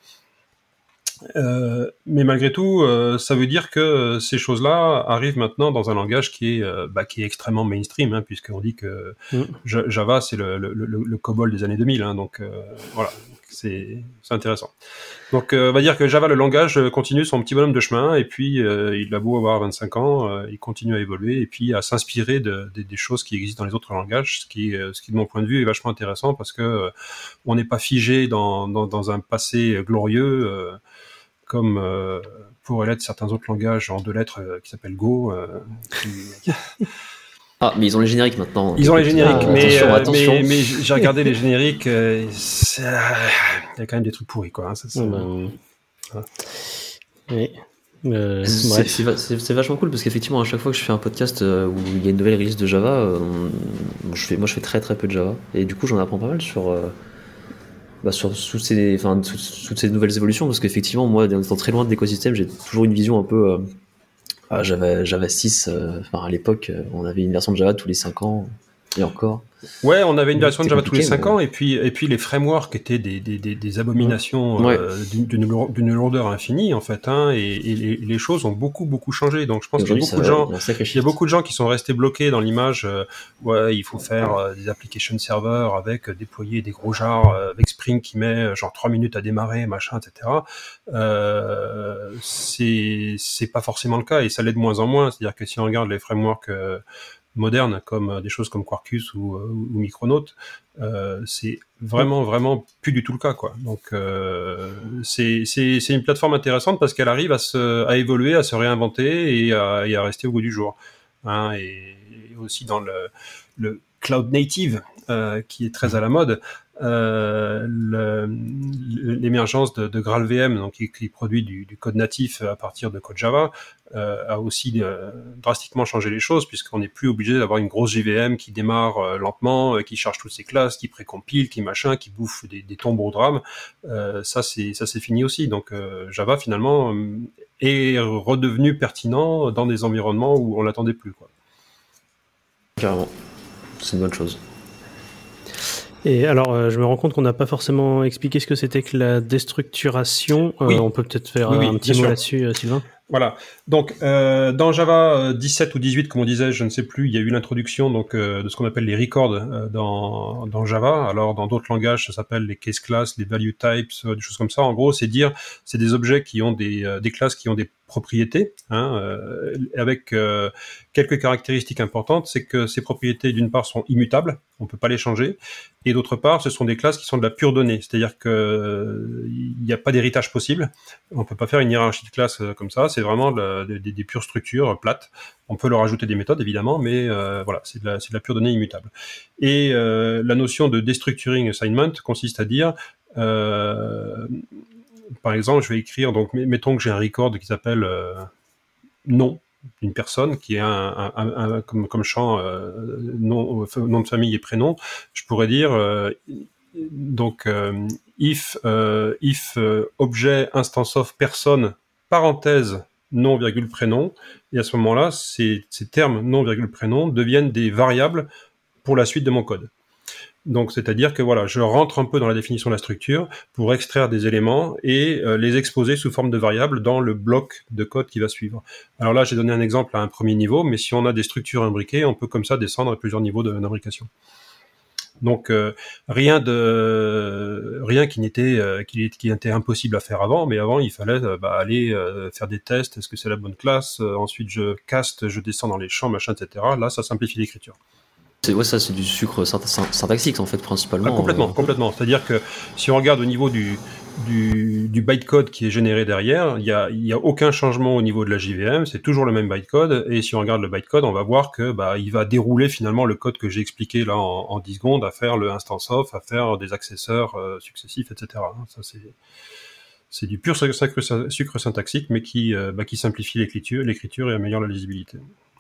Mais malgré tout, ça veut dire que ces choses-là arrivent maintenant dans un langage qui est extrêmement mainstream, hein, puisqu'on dit que Java c'est le COBOL des années 2000, hein, donc voilà, c'est intéressant. Donc on va dire que Java, le langage, continue son petit bonhomme de chemin, et puis il a beau avoir 25 ans, il continue à évoluer, et puis à s'inspirer des choses qui existent dans les autres langages, ce qui de mon point de vue est vachement intéressant, parce que on n'est pas figé dans un passé glorieux, comme pourraient l'être certains autres langages en 2 lettres qui s'appellent Go. Ah, mais ils ont les génériques maintenant. Ils ont les génériques, attention. mais j'ai regardé les génériques, il y a quand même des trucs pourris, quoi. Hein, ça, oui. C'est vachement cool parce qu'effectivement, à chaque fois que je fais un podcast où il y a une nouvelle release de Java, je fais très très peu de Java. Et du coup, j'en apprends pas mal sur toutes ces nouvelles évolutions, parce qu'effectivement, moi, étant très loin de l'écosystème, j'ai toujours une vision un peu Java 6. À l'époque, on avait une version de Java tous les 5 ans, et encore. Ouais, on avait une version de Java tous les 5 ans, et puis les frameworks étaient des abominations d'une lourdeur infinie, en fait, hein, et les choses ont beaucoup changé. Donc je pense qu'il y a beaucoup de gens qui sont restés bloqués dans l'image, il faut faire des application servers avec déployer des gros jars avec Spring qui met genre 3 minutes à démarrer, machin, etc. C'est pas forcément le cas, et ça l'est de moins en moins. C'est-à-dire que si on regarde les frameworks modernes, comme des choses comme Quarkus ou Micronaut, c'est vraiment plus du tout le cas, quoi. Donc c'est une plateforme intéressante parce qu'elle arrive à évoluer, à se réinventer et à rester au goût du jour, hein, et aussi dans le cloud native qui est très à la mode. L'émergence de GraalVM, donc qui produit du code natif à partir de code Java, a aussi drastiquement changé les choses, puisqu'on n'est plus obligé d'avoir une grosse JVM qui démarre lentement, qui charge toutes ses classes, qui précompile, qui bouffe des tombeaux de RAM. Ça c'est fini aussi. Donc Java finalement est redevenu pertinent dans des environnements où on l'attendait plus, quoi. Carrément, c'est une bonne chose. Et alors, je me rends compte qu'on n'a pas forcément expliqué ce que c'était que la déstructuration. Oui. On peut peut-être faire un petit mot là-dessus, Sylvain. Voilà. Donc, dans Java 17 ou 18, comme on disait, je ne sais plus, il y a eu l'introduction donc de ce qu'on appelle les records dans Java. Alors, dans d'autres langages, ça s'appelle les case classes, les value types, des choses comme ça. En gros, c'est des objets qui ont des classes qui ont des propriétés, hein, avec quelques caractéristiques importantes. C'est que ces propriétés, d'une part, sont immutables, on peut pas les changer, et d'autre part, ce sont des classes qui sont de la pure donnée, c'est-à-dire que il n'y a pas d'héritage possible. On peut pas faire une hiérarchie de classes comme ça. C'est vraiment des pures structures plates. On peut leur ajouter des méthodes, évidemment, mais voilà, c'est de la pure donnée immutable. Et la notion de destructuring assignment consiste à dire par exemple, je vais écrire, donc mettons que j'ai un record qui s'appelle nom d'une personne, qui est comme champ nom de famille et prénom. Je pourrais dire if objet instance of personne parenthèse nom virgule prénom, et à ce moment-là, ces termes nom virgule prénom deviennent des variables pour la suite de mon code. Donc, c'est-à-dire que voilà, je rentre un peu dans la définition de la structure pour extraire des éléments et les exposer sous forme de variables dans le bloc de code qui va suivre. Alors là, j'ai donné un exemple à un premier niveau, mais si on a des structures imbriquées, on peut comme ça descendre à plusieurs niveaux d'imbrication. Donc rien qui était impossible à faire avant, mais avant il fallait aller faire des tests, est-ce que c'est la bonne classe, ensuite je descends dans les champs, machin, etc. Là, ça simplifie l'écriture. C'est du sucre syntaxique en fait principalement. Complètement. C'est-à-dire que si on regarde au niveau du bytecode qui est généré derrière, il y a aucun changement au niveau de la JVM, c'est toujours le même bytecode, et si on regarde le bytecode, on va voir que il va dérouler finalement le code que j'ai expliqué là en 10 secondes, à faire le instance of, à faire des accesseurs successifs, etc. Ça c'est du pur sucre syntaxique, mais qui simplifie l'écriture et améliore la lisibilité.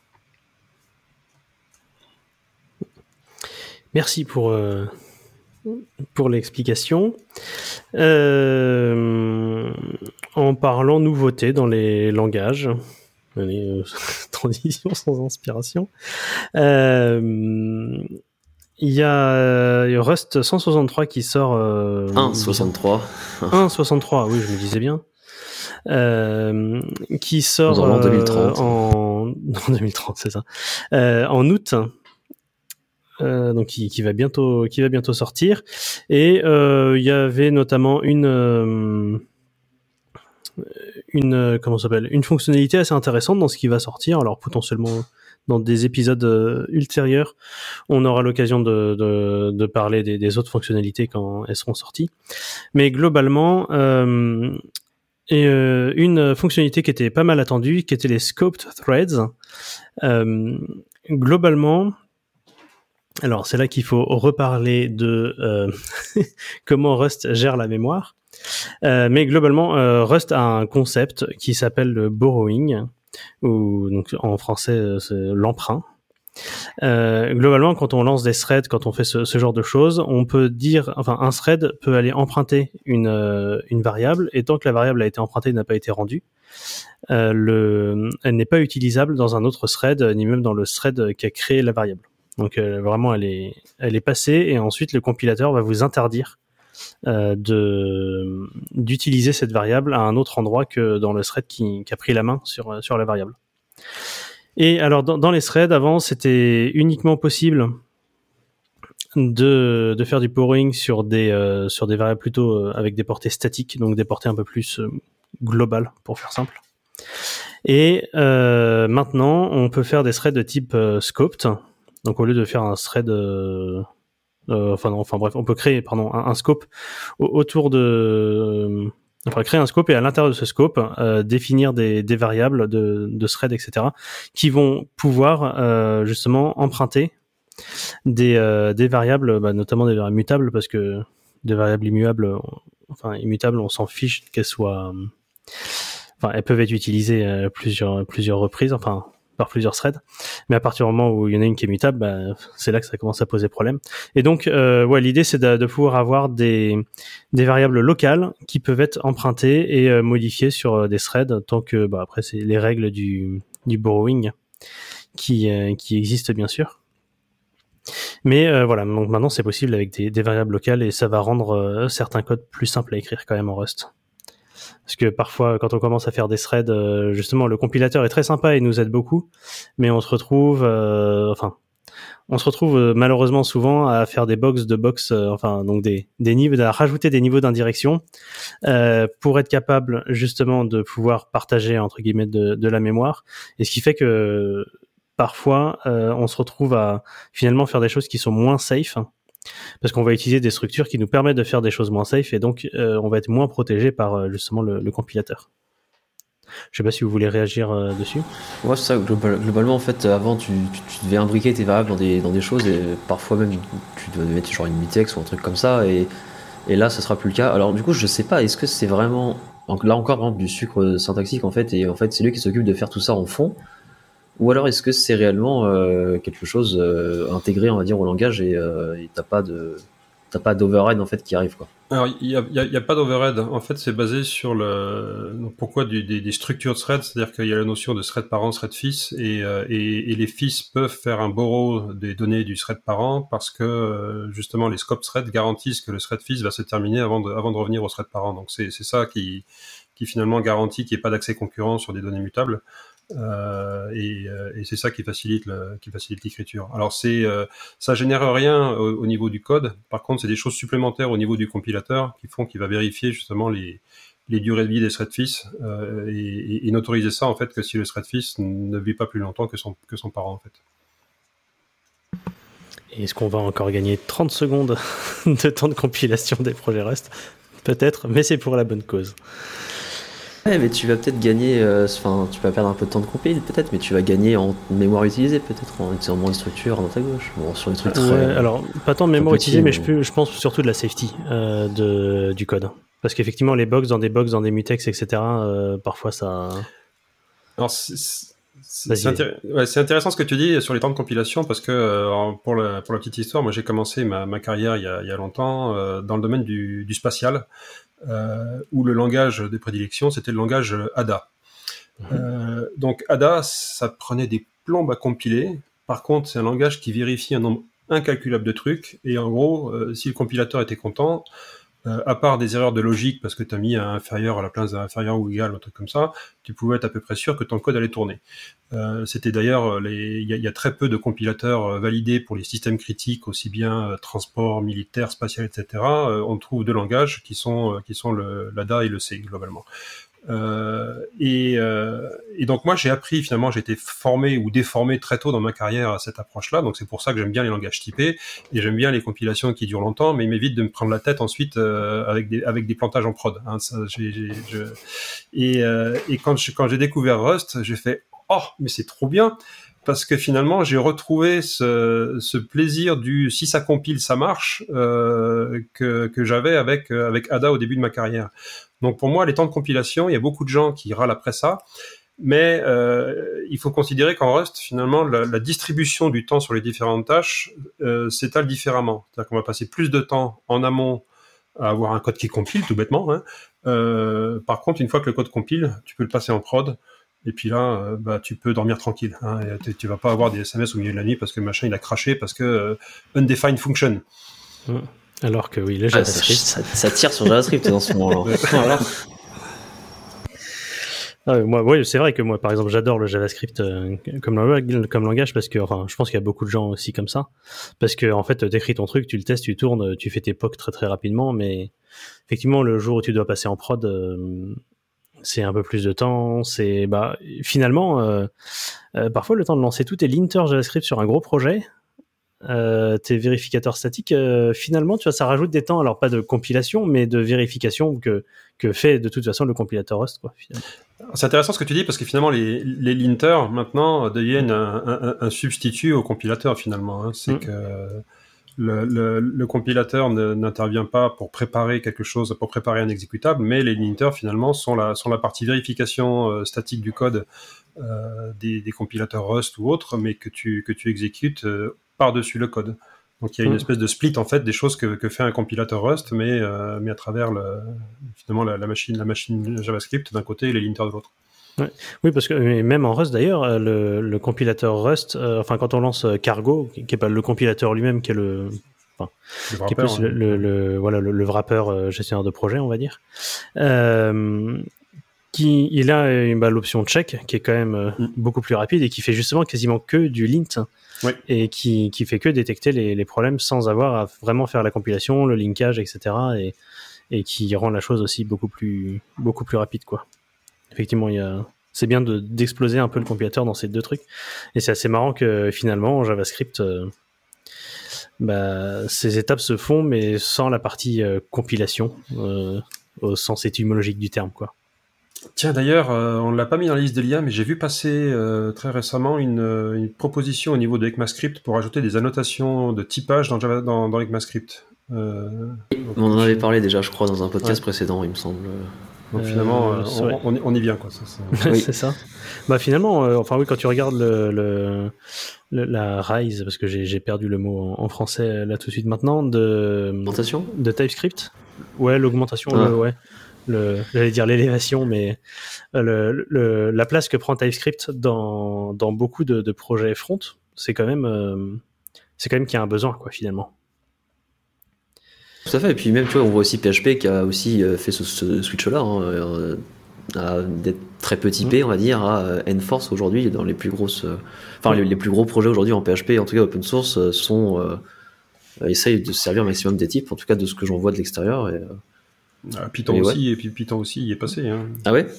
Merci pour l'explication. En parlant nouveauté dans les langages, transition sans inspiration, il y a Rust 163 qui sort... 1.63. 1.63, oui, je me disais bien. Qui sort en 2030. En 2030, c'est ça. En août. Donc qui va bientôt sortir, et il y avait notamment une fonctionnalité assez intéressante dans ce qui va sortir. Alors potentiellement dans des épisodes ultérieurs, on aura l'occasion de parler des autres fonctionnalités quand elles seront sorties. Mais globalement, une fonctionnalité qui était pas mal attendue, qui était les scoped threads. Globalement, alors c'est là qu'il faut reparler de comment Rust gère la mémoire. Mais globalement, Rust a un concept qui s'appelle le borrowing, ou donc en français c'est l'emprunt. Globalement, quand on lance des threads, quand on fait ce genre de choses, on peut dire, enfin, un thread peut aller emprunter une variable, et tant que la variable a été empruntée et n'a pas été rendue, elle n'est pas utilisable dans un autre thread, ni même dans le thread qui a créé la variable. Donc vraiment, elle est passée, et ensuite le compilateur va vous interdire d'utiliser cette variable à un autre endroit que dans le thread qui a pris la main sur la variable. Et alors dans les threads avant, c'était uniquement possible de faire du borrowing sur des variables plutôt avec des portées statiques, donc des portées un peu plus globales pour faire simple. Et maintenant, on peut faire des threads de type scoped. Donc au lieu de faire un thread, on peut créer un scope autour de, créer un scope, et à l'intérieur de ce scope définir des variables de thread, etc., qui vont pouvoir justement emprunter des variables, notamment des variables mutables, parce que des variables immutables, on s'en fiche qu'elles soient, elles peuvent être utilisées plusieurs reprises, par plusieurs threads, mais à partir du moment où il y en a une qui est mutable, c'est là que ça commence à poser problème. Et donc, l'idée c'est de pouvoir avoir des variables locales qui peuvent être empruntées et modifiées sur des threads, tant que après c'est les règles du borrowing qui existent bien sûr. Mais donc maintenant c'est possible avec des variables locales, et ça va rendre certains codes plus simples à écrire quand même en Rust. Parce que parfois, quand on commence à faire des threads, justement, le compilateur est très sympa et nous aide beaucoup, mais on se retrouve, malheureusement souvent à faire des box, donc des niveaux, à rajouter des niveaux d'indirection pour être capable justement de pouvoir partager entre guillemets de la mémoire. Et ce qui fait que parfois, on se retrouve à finalement faire des choses qui sont moins safe, parce qu'on va utiliser des structures qui nous permettent de faire des choses moins safe, et donc on va être moins protégé par justement le compilateur. Je sais pas si vous voulez réagir dessus. Ouais, c'est ça. Globalement, en fait, avant, tu devais imbriquer tes variables dans des choses, et parfois même tu devais mettre genre une mutex ou un truc comme ça, et là, ça sera plus le cas. Alors du coup, je sais pas, est-ce que c'est vraiment, là encore, par exemple, du sucre syntaxique en fait, et en fait, c'est lui qui s'occupe de faire tout ça en fond. Ou alors est-ce que c'est réellement quelque chose intégré, on va dire, au langage, et t'as pas d'override en fait qui arrive, quoi. Alors il y a pas d'overhead. En fait, c'est basé sur pourquoi des structures de thread, c'est-à-dire qu'il y a la notion de thread parent, thread fils, et les fils peuvent faire un borrow des données du thread parent, parce que justement les scope threads garantissent que le thread fils va se terminer avant de revenir au thread parent. Donc c'est ça qui finalement garantit qu'il n'y ait pas d'accès concurrent sur des données mutables. Et c'est ça qui facilite l'écriture. Alors ça génère rien au niveau du code. Par contre, c'est des choses supplémentaires au niveau du compilateur qui font qu'il va vérifier justement les durées de vie des thread fils et n'autoriser ça en fait que si le thread fils ne vit pas plus longtemps que son parent en fait. Est-ce qu'on va encore gagner 30 secondes de temps de compilation des projets Rust ? Peut-être, mais c'est pour la bonne cause. Ouais, mais tu vas peut-être gagner, tu vas perdre un peu de temps de compile peut-être, mais tu vas gagner en mémoire utilisée peut-être, en utilisant moins de structure à droite à gauche. Bon, sur les trucs très... alors, pas tant de mémoire utilisée, mais je pense surtout de la safety du code. Parce qu'effectivement, les box dans des mutex, etc., parfois ça... Alors, c'est intéressant ce que tu dis sur les temps de compilation, parce que pour la petite histoire, moi j'ai commencé ma carrière il y a longtemps dans le domaine du spatial, où le langage de prédilection c'était le langage Ada. Donc Ada, ça prenait des plombes à compiler. Par contre, c'est un langage qui vérifie un nombre incalculable de trucs, et en gros, si le compilateur était content, à part des erreurs de logique parce que tu as mis un inférieur à la place d'un inférieur ou égal, un truc comme ça, tu pouvais être à peu près sûr que ton code allait tourner. C'était d'ailleurs, il y a très peu de compilateurs validés pour les systèmes critiques, aussi bien transport, militaire, spatial, etc. On trouve deux langages qui sont l'ADA et le C globalement. Et donc moi j'ai appris, finalement j'ai été formé ou déformé très tôt dans ma carrière à cette approche-là, donc c'est pour ça que j'aime bien les langages typés et j'aime bien les compilations qui durent longtemps, mais il m'évite de me prendre la tête ensuite avec des plantages en prod. Hein, ça, et quand j'ai découvert Rust, j'ai fait mais c'est trop bien, parce que finalement j'ai retrouvé ce plaisir du si ça compile ça marche que j'avais avec Ada au début de ma carrière. Donc pour moi, les temps de compilation, il y a beaucoup de gens qui râlent après ça, mais il faut considérer qu'en Rust, finalement, la distribution du temps sur les différentes tâches s'étale différemment. C'est-à-dire qu'on va passer plus de temps en amont à avoir un code qui compile, tout bêtement. Hein. Par contre, une fois que le code compile, tu peux le passer en prod, et puis là, tu peux dormir tranquille. Hein, et tu vas pas avoir des SMS au milieu de la nuit parce que machin il a craché parce que undefined function. Alors que oui, le JavaScript... ça tire sur JavaScript dans ce moment-là. Voilà. Oui, c'est vrai que moi, par exemple, j'adore le JavaScript comme langage parce que, je pense qu'il y a beaucoup de gens aussi comme ça. Parce que, en fait, t'écris ton truc, tu le testes, tu tournes, tu fais tes POC très très rapidement, mais effectivement, le jour où tu dois passer en prod, c'est un peu plus de temps. C'est, finalement, parfois le temps de lancer tous tes linters JavaScript sur un gros projet. Tes vérificateurs statiques, finalement, tu vois, ça rajoute des temps, alors pas de compilation, mais de vérification que fait de toute façon le compilateur Rust, quoi. Finalement. C'est intéressant ce que tu dis parce que finalement les linters maintenant deviennent un substitut au compilateur finalement. Hein. C'est que le compilateur n'intervient pas pour préparer quelque chose, pour préparer un exécutable, mais les linters finalement sont la partie vérification statique du code des compilateurs Rust ou autres, mais que tu exécutes par-dessus le code. Donc il y a une espèce de split en fait des choses que fait un compilateur Rust, mais à travers finalement la machine JavaScript d'un côté et les linters de l'autre. Ouais. Oui, parce que même en Rust d'ailleurs, le compilateur Rust, quand on lance Cargo, qui est pas le compilateur lui-même, qui est le wrapper, qui est plus le wrapper gestionnaire de projet, on va dire. Il a l'option check qui est quand même beaucoup plus rapide et qui fait justement quasiment que du lint. Oui. Et qui fait que détecter les problèmes sans avoir à vraiment faire la compilation, le linkage, etc. Et qui rend la chose aussi beaucoup plus rapide, quoi. Effectivement, c'est bien d'exploser un peu le compilateur dans ces deux trucs. Et c'est assez marrant que finalement, en JavaScript, ces étapes se font, mais sans la partie compilation, au sens étymologique du terme, quoi. Tiens, d'ailleurs, on ne l'a pas mis dans la liste des liens, mais j'ai vu passer très récemment une proposition au niveau de ECMAScript pour ajouter des annotations de typage dans ECMAScript. On en avait parlé déjà, je crois, dans un podcast précédent, il me semble. Donc finalement, on y vient, quoi. Oui. C'est ça. Finalement, quand tu regardes la rise, parce que j'ai perdu le mot en français là tout de suite maintenant, L'augmentation de TypeScript. Ouais, l'augmentation, ouais. J'allais dire l'élévation, mais la place que prend TypeScript dans beaucoup de projets front, c'est quand même qu'il y a un besoin, quoi, finalement. Tout à fait. Et puis même, tu vois, on voit aussi PHP qui a aussi fait ce switch-là, d'être très peu typé, on va dire, à Enforce aujourd'hui dans les plus grosses, les plus gros projets aujourd'hui en PHP, en tout cas open source, essayent de servir un maximum des types, en tout cas de ce que j'en vois de l'extérieur. Et Python aussi, et puis Python aussi y est passé. Hein. Ah ouais,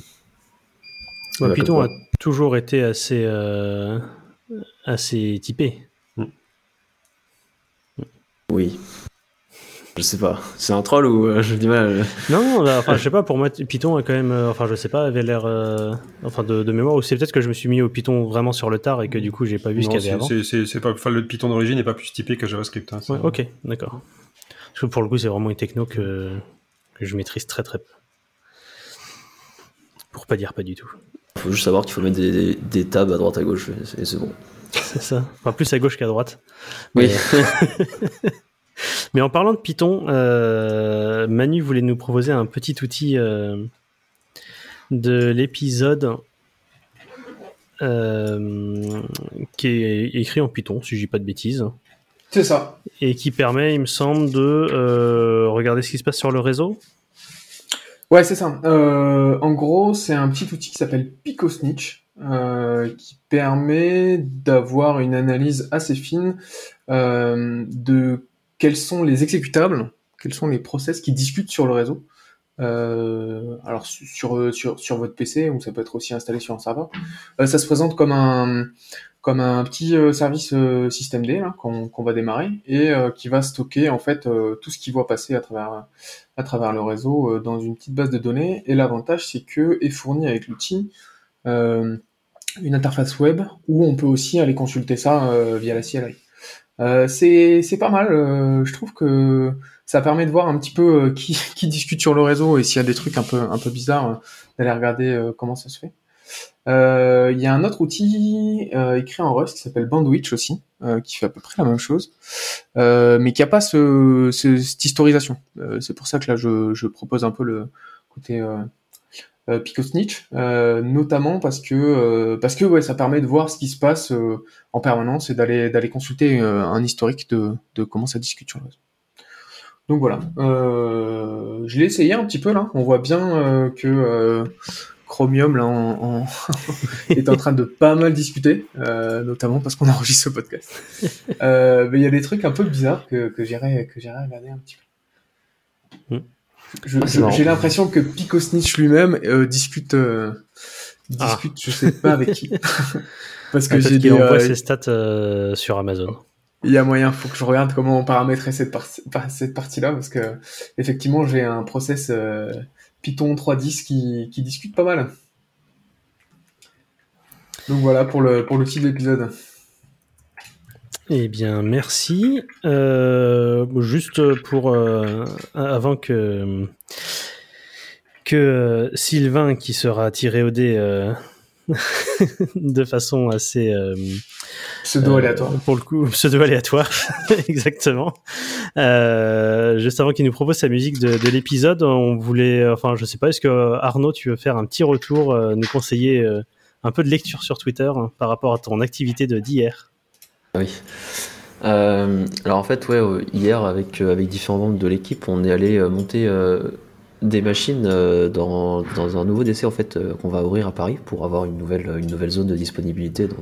Python a toujours été assez typé. Oui. Je sais pas. C'est un troll ou j'ai du mal. Non, enfin, je sais pas. Pour moi, Python a quand même. Enfin, je sais pas, avait l'air. Enfin, de mémoire. Ou c'est peut-être que je me suis mis au Python vraiment sur le tard et que du coup, j'ai pas vu ce qu'il y avait avant. C'est pas. Enfin, le Python d'origine n'est pas plus typé que JavaScript. Hein, ouais, ok, d'accord. Parce que pour le coup, c'est vraiment une techno que je maîtrise très très peu. Pour pas dire pas du tout. Faut juste savoir qu'il faut mettre des tabs à droite à gauche et c'est bon. C'est ça. Enfin, plus à gauche qu'à droite. Oui. Mais en parlant de Python, Manu voulait nous proposer un petit outil de l'épisode qui est écrit en Python, si je dis pas de bêtises. C'est ça. Et qui permet, il me semble, de regarder ce qui se passe sur le réseau. Ouais, c'est ça. En gros, c'est un petit outil qui s'appelle Picosnitch, qui permet d'avoir une analyse assez fine de quels sont les exécutables, quels sont les process qui discutent sur le réseau. Alors sur votre PC, ou ça peut être aussi installé sur un serveur. Ça se présente comme un petit service systemd là, qu'on va démarrer et qui va stocker en fait tout ce qu'il voit passer à travers le réseau dans une petite base de données. Et l'avantage, c'est que est fourni avec l'outil une interface web où on peut aussi aller consulter ça via la CLI. C'est pas mal. Je trouve que ça permet de voir un petit peu qui discute sur le réseau et s'il y a des trucs un peu bizarres, d'aller regarder comment ça se fait. Il y a un autre outil écrit en Rust qui s'appelle Bandwidth aussi, qui fait à peu près la même chose, mais qui a pas cette historisation. C'est pour ça que là je propose un peu le côté Picosnitch, notamment parce que ouais, ça permet de voir ce qui se passe en permanence et d'aller consulter un historique de comment ça discute sur le réseau. Donc voilà, je l'ai essayé un petit peu là. On voit bien que Chromium là est en train de pas mal discuter, notamment parce qu'on enregistre ce podcast. Mais il y a des trucs un peu bizarres que j'irai regarder un petit peu. J'ai l'impression que Picosnitch lui-même discute, je sais pas avec qui. Parce que j'ai envoie ses stats sur Amazon. Il y a moyen, faut que je regarde comment paramétrer cette partie-là, parce que effectivement j'ai un process Python 3.10 qui discute pas mal. Donc voilà pour l'outil de l'épisode. Eh bien, merci. Juste pour avant que Sylvain, qui sera tiré au dé de façon assez pseudo-aléatoire. Pour le coup, pseudo-aléatoire, exactement. Juste avant qu'il nous propose sa musique de l'épisode, on voulait, enfin, je sais pas, est-ce que Arnaud, tu veux faire un petit retour, nous conseiller un peu de lecture sur Twitter par rapport à ton activité d'hier? Oui. Alors en fait, ouais, hier avec différents membres de l'équipe, on est allé monter des machines dans un nouveau DC en fait qu'on va ouvrir à Paris pour avoir une nouvelle zone de disponibilité dans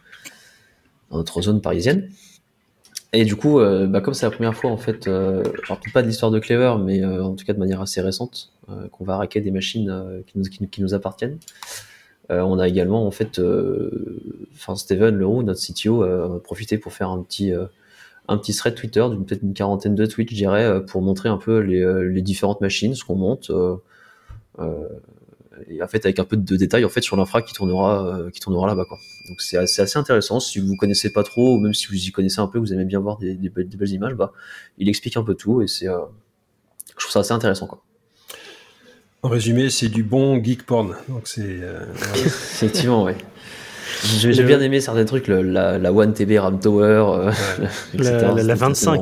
notre zone parisienne. Et du coup, comme c'est la première fois en fait, alors peut-être pas de l'histoire de Clever, mais en tout cas de manière assez récente, qu'on va hacker des machines qui nous appartiennent. On a également en fait, Steven Leroux, notre CTO, a profité pour faire un petit thread Twitter d'une peut-être une quarantaine de tweets, je dirais, pour montrer un peu les différentes machines, ce qu'on monte, et en fait avec un peu de détails en fait sur l'infra qui tournera là-bas quoi. Donc c'est assez intéressant. Si vous connaissez pas trop, ou même si vous y connaissez un peu, vous aimez bien voir des belles images, il explique un peu tout et je trouve ça assez intéressant quoi. En résumé, c'est du bon geek porn. Donc c'est effectivement, ouais. J'ai bien aimé certains trucs, la 1TB RAM Tower, etc. La 25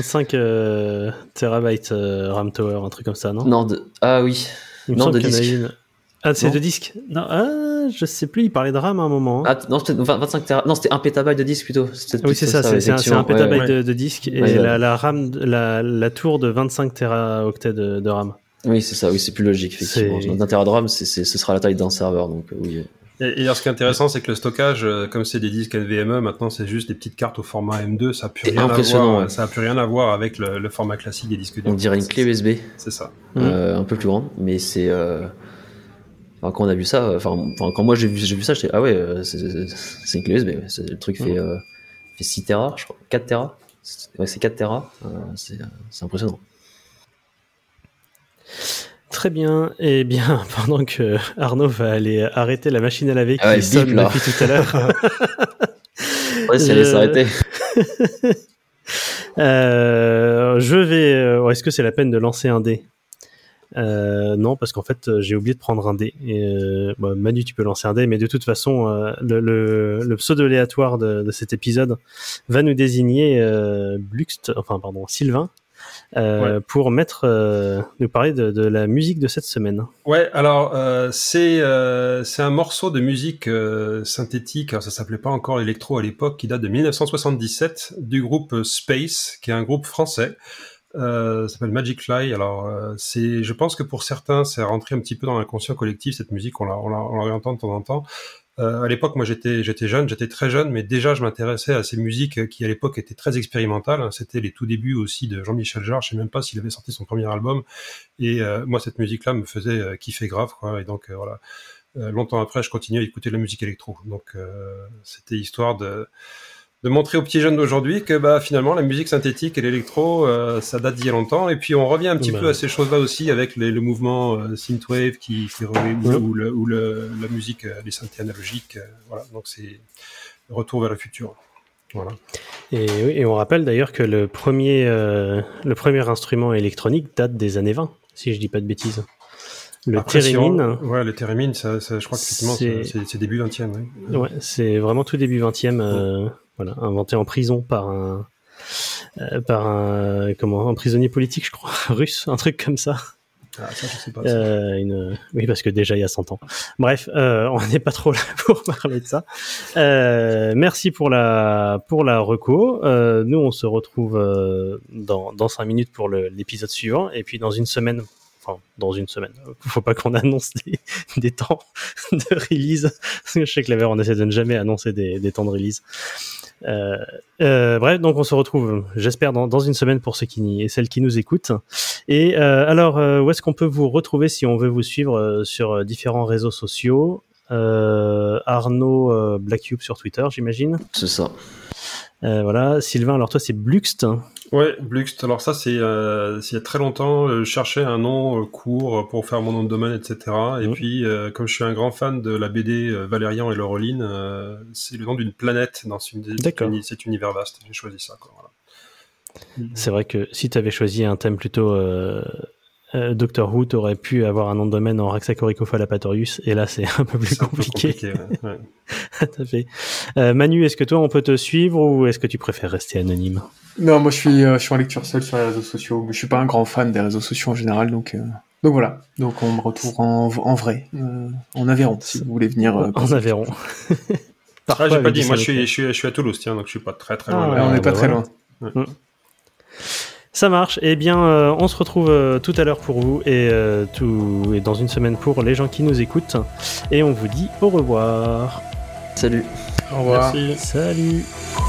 terabytes RAM Tower, un truc comme ça, non? Non, ah oui. Non, de disque. Ah, c'est de disque? Non, je sais plus, il parlait de RAM à un moment. Ah, non, c'était 25 terabytes. Non, c'était 1 pétabyte de disque plutôt. Oui, c'est ça, c'est un pétabyte de disque et la RAM, la tour de 25 teraoctets de RAM. Oui, c'est ça, oui, c'est plus logique, effectivement. D'un téra de RAM, ce sera la taille d'un serveur, donc oui. Et alors, ce qui est intéressant, c'est que le stockage, comme c'est des disques NVMe, maintenant c'est juste des petites cartes au format M2, ça n'a plus rien à voir. Ouais. Ça a plus rien à voir avec le format classique des disques durs. On dirait une clé USB. C'est ça. Un peu plus grande, mais c'est. Enfin, quand on a vu ça, quand moi j'ai vu ça, j'étais ah ouais, c'est une clé USB. Le truc fait 6 Tera, je crois, 4 Tera. c'est 4 Tera, c'est impressionnant. Très bien. Eh bien, pendant que Arnaud va aller arrêter la machine à laver qui bip, sonne là. depuis tout à l'heure. Ouais, si elle allait s'arrêter. Je vais. Est-ce que c'est la peine de lancer un dé? Non, parce qu'en fait, j'ai oublié de prendre un dé. Et, Manu, tu peux lancer un dé, mais de toute façon, le pseudo aléatoire de cet épisode va nous désigner Sylvain, pour nous parler de la musique de cette semaine. Ouais, alors c'est un morceau de musique synthétique, alors ça s'appelait pas encore électro à l'époque, qui date de 1977 du groupe Space, qui est un groupe français. Ça s'appelle Magic Fly. Alors je pense que pour certains c'est rentré un petit peu dans l'inconscient collectif, cette musique, on la réentend de temps en temps. À l'époque, moi j'étais très jeune, mais déjà je m'intéressais à ces musiques qui à l'époque étaient très expérimentales. C'était les tout débuts aussi de Jean-Michel Jarre, je sais même pas s'il avait sorti son premier album. Et moi cette musique-là me faisait kiffer grave, quoi. Et donc voilà. Longtemps après, je continuais à écouter de la musique électro. Donc c'était histoire de montrer aux petits jeunes d'aujourd'hui que finalement la musique synthétique et l'électro ça date d'il y a longtemps, et puis on revient un petit peu à ces choses-là aussi avec le mouvement synthwave ou la musique, les synthés analogiques, voilà. Donc c'est le retour vers le futur. Voilà. Et on rappelle d'ailleurs que le premier instrument électronique date des années 20, si je dis pas de bêtises. Le thérémine. Ouais, le thérémine, ça, je crois qu'effectivement, c'est début 20e. Ouais. Ouais, c'est vraiment tout début 20e. Voilà, inventé en prison par un prisonnier politique, je crois, russe, un truc comme ça. Ah, ça, je sais pas. Oui, parce que déjà il y a 100 ans. Bref, on n'est pas trop là pour parler de ça. Merci pour la reco. Nous, on se retrouve dans 5 minutes pour l'épisode suivant, et puis dans une semaine. Faut pas qu'on annonce des temps de release. Je sais que la VR, on essaie de ne jamais annoncer des temps de release. Bref, donc on se retrouve, j'espère, dans une semaine pour ceux et celles qui nous écoutent. Et alors, où est-ce qu'on peut vous retrouver si on veut vous suivre sur différents réseaux sociaux? Arnaud Blackcube sur Twitter, j'imagine. C'est ça. Voilà, Sylvain, alors toi c'est Bluxt. Ouais, Bluxt. Alors ça, c'est il y a très longtemps, je cherchais un nom court pour faire mon nom de domaine, etc. Et puis, comme je suis un grand fan de la BD Valérian et Laureline, c'est le nom d'une planète dans cet univers vaste. J'ai choisi ça, quoi. Voilà. C'est vrai que si tu avais choisi un thème plutôt Doctor Who, t'aurais pu avoir un nom de domaine en Raxacoricophalapatorius, et là c'est un peu plus compliqué. Ouais. Tout à fait. Manu, est-ce que toi on peut te suivre, ou est-ce que tu préfères rester anonyme? Non, moi je suis en lecture seule sur les réseaux sociaux, mais je suis pas un grand fan des réseaux sociaux en général, donc voilà. Donc on me retrouve en vrai, en Aveyron, si vous voulez venir. En Aveyron. J'ai pas dit, moi je suis à Toulouse, tiens, donc je suis pas très loin. On n'est pas très loin. Ouais. Ça marche. Eh bien, on se retrouve tout à l'heure pour vous et dans une semaine pour les gens qui nous écoutent. Et on vous dit au revoir. Salut. Au revoir. Merci. Salut.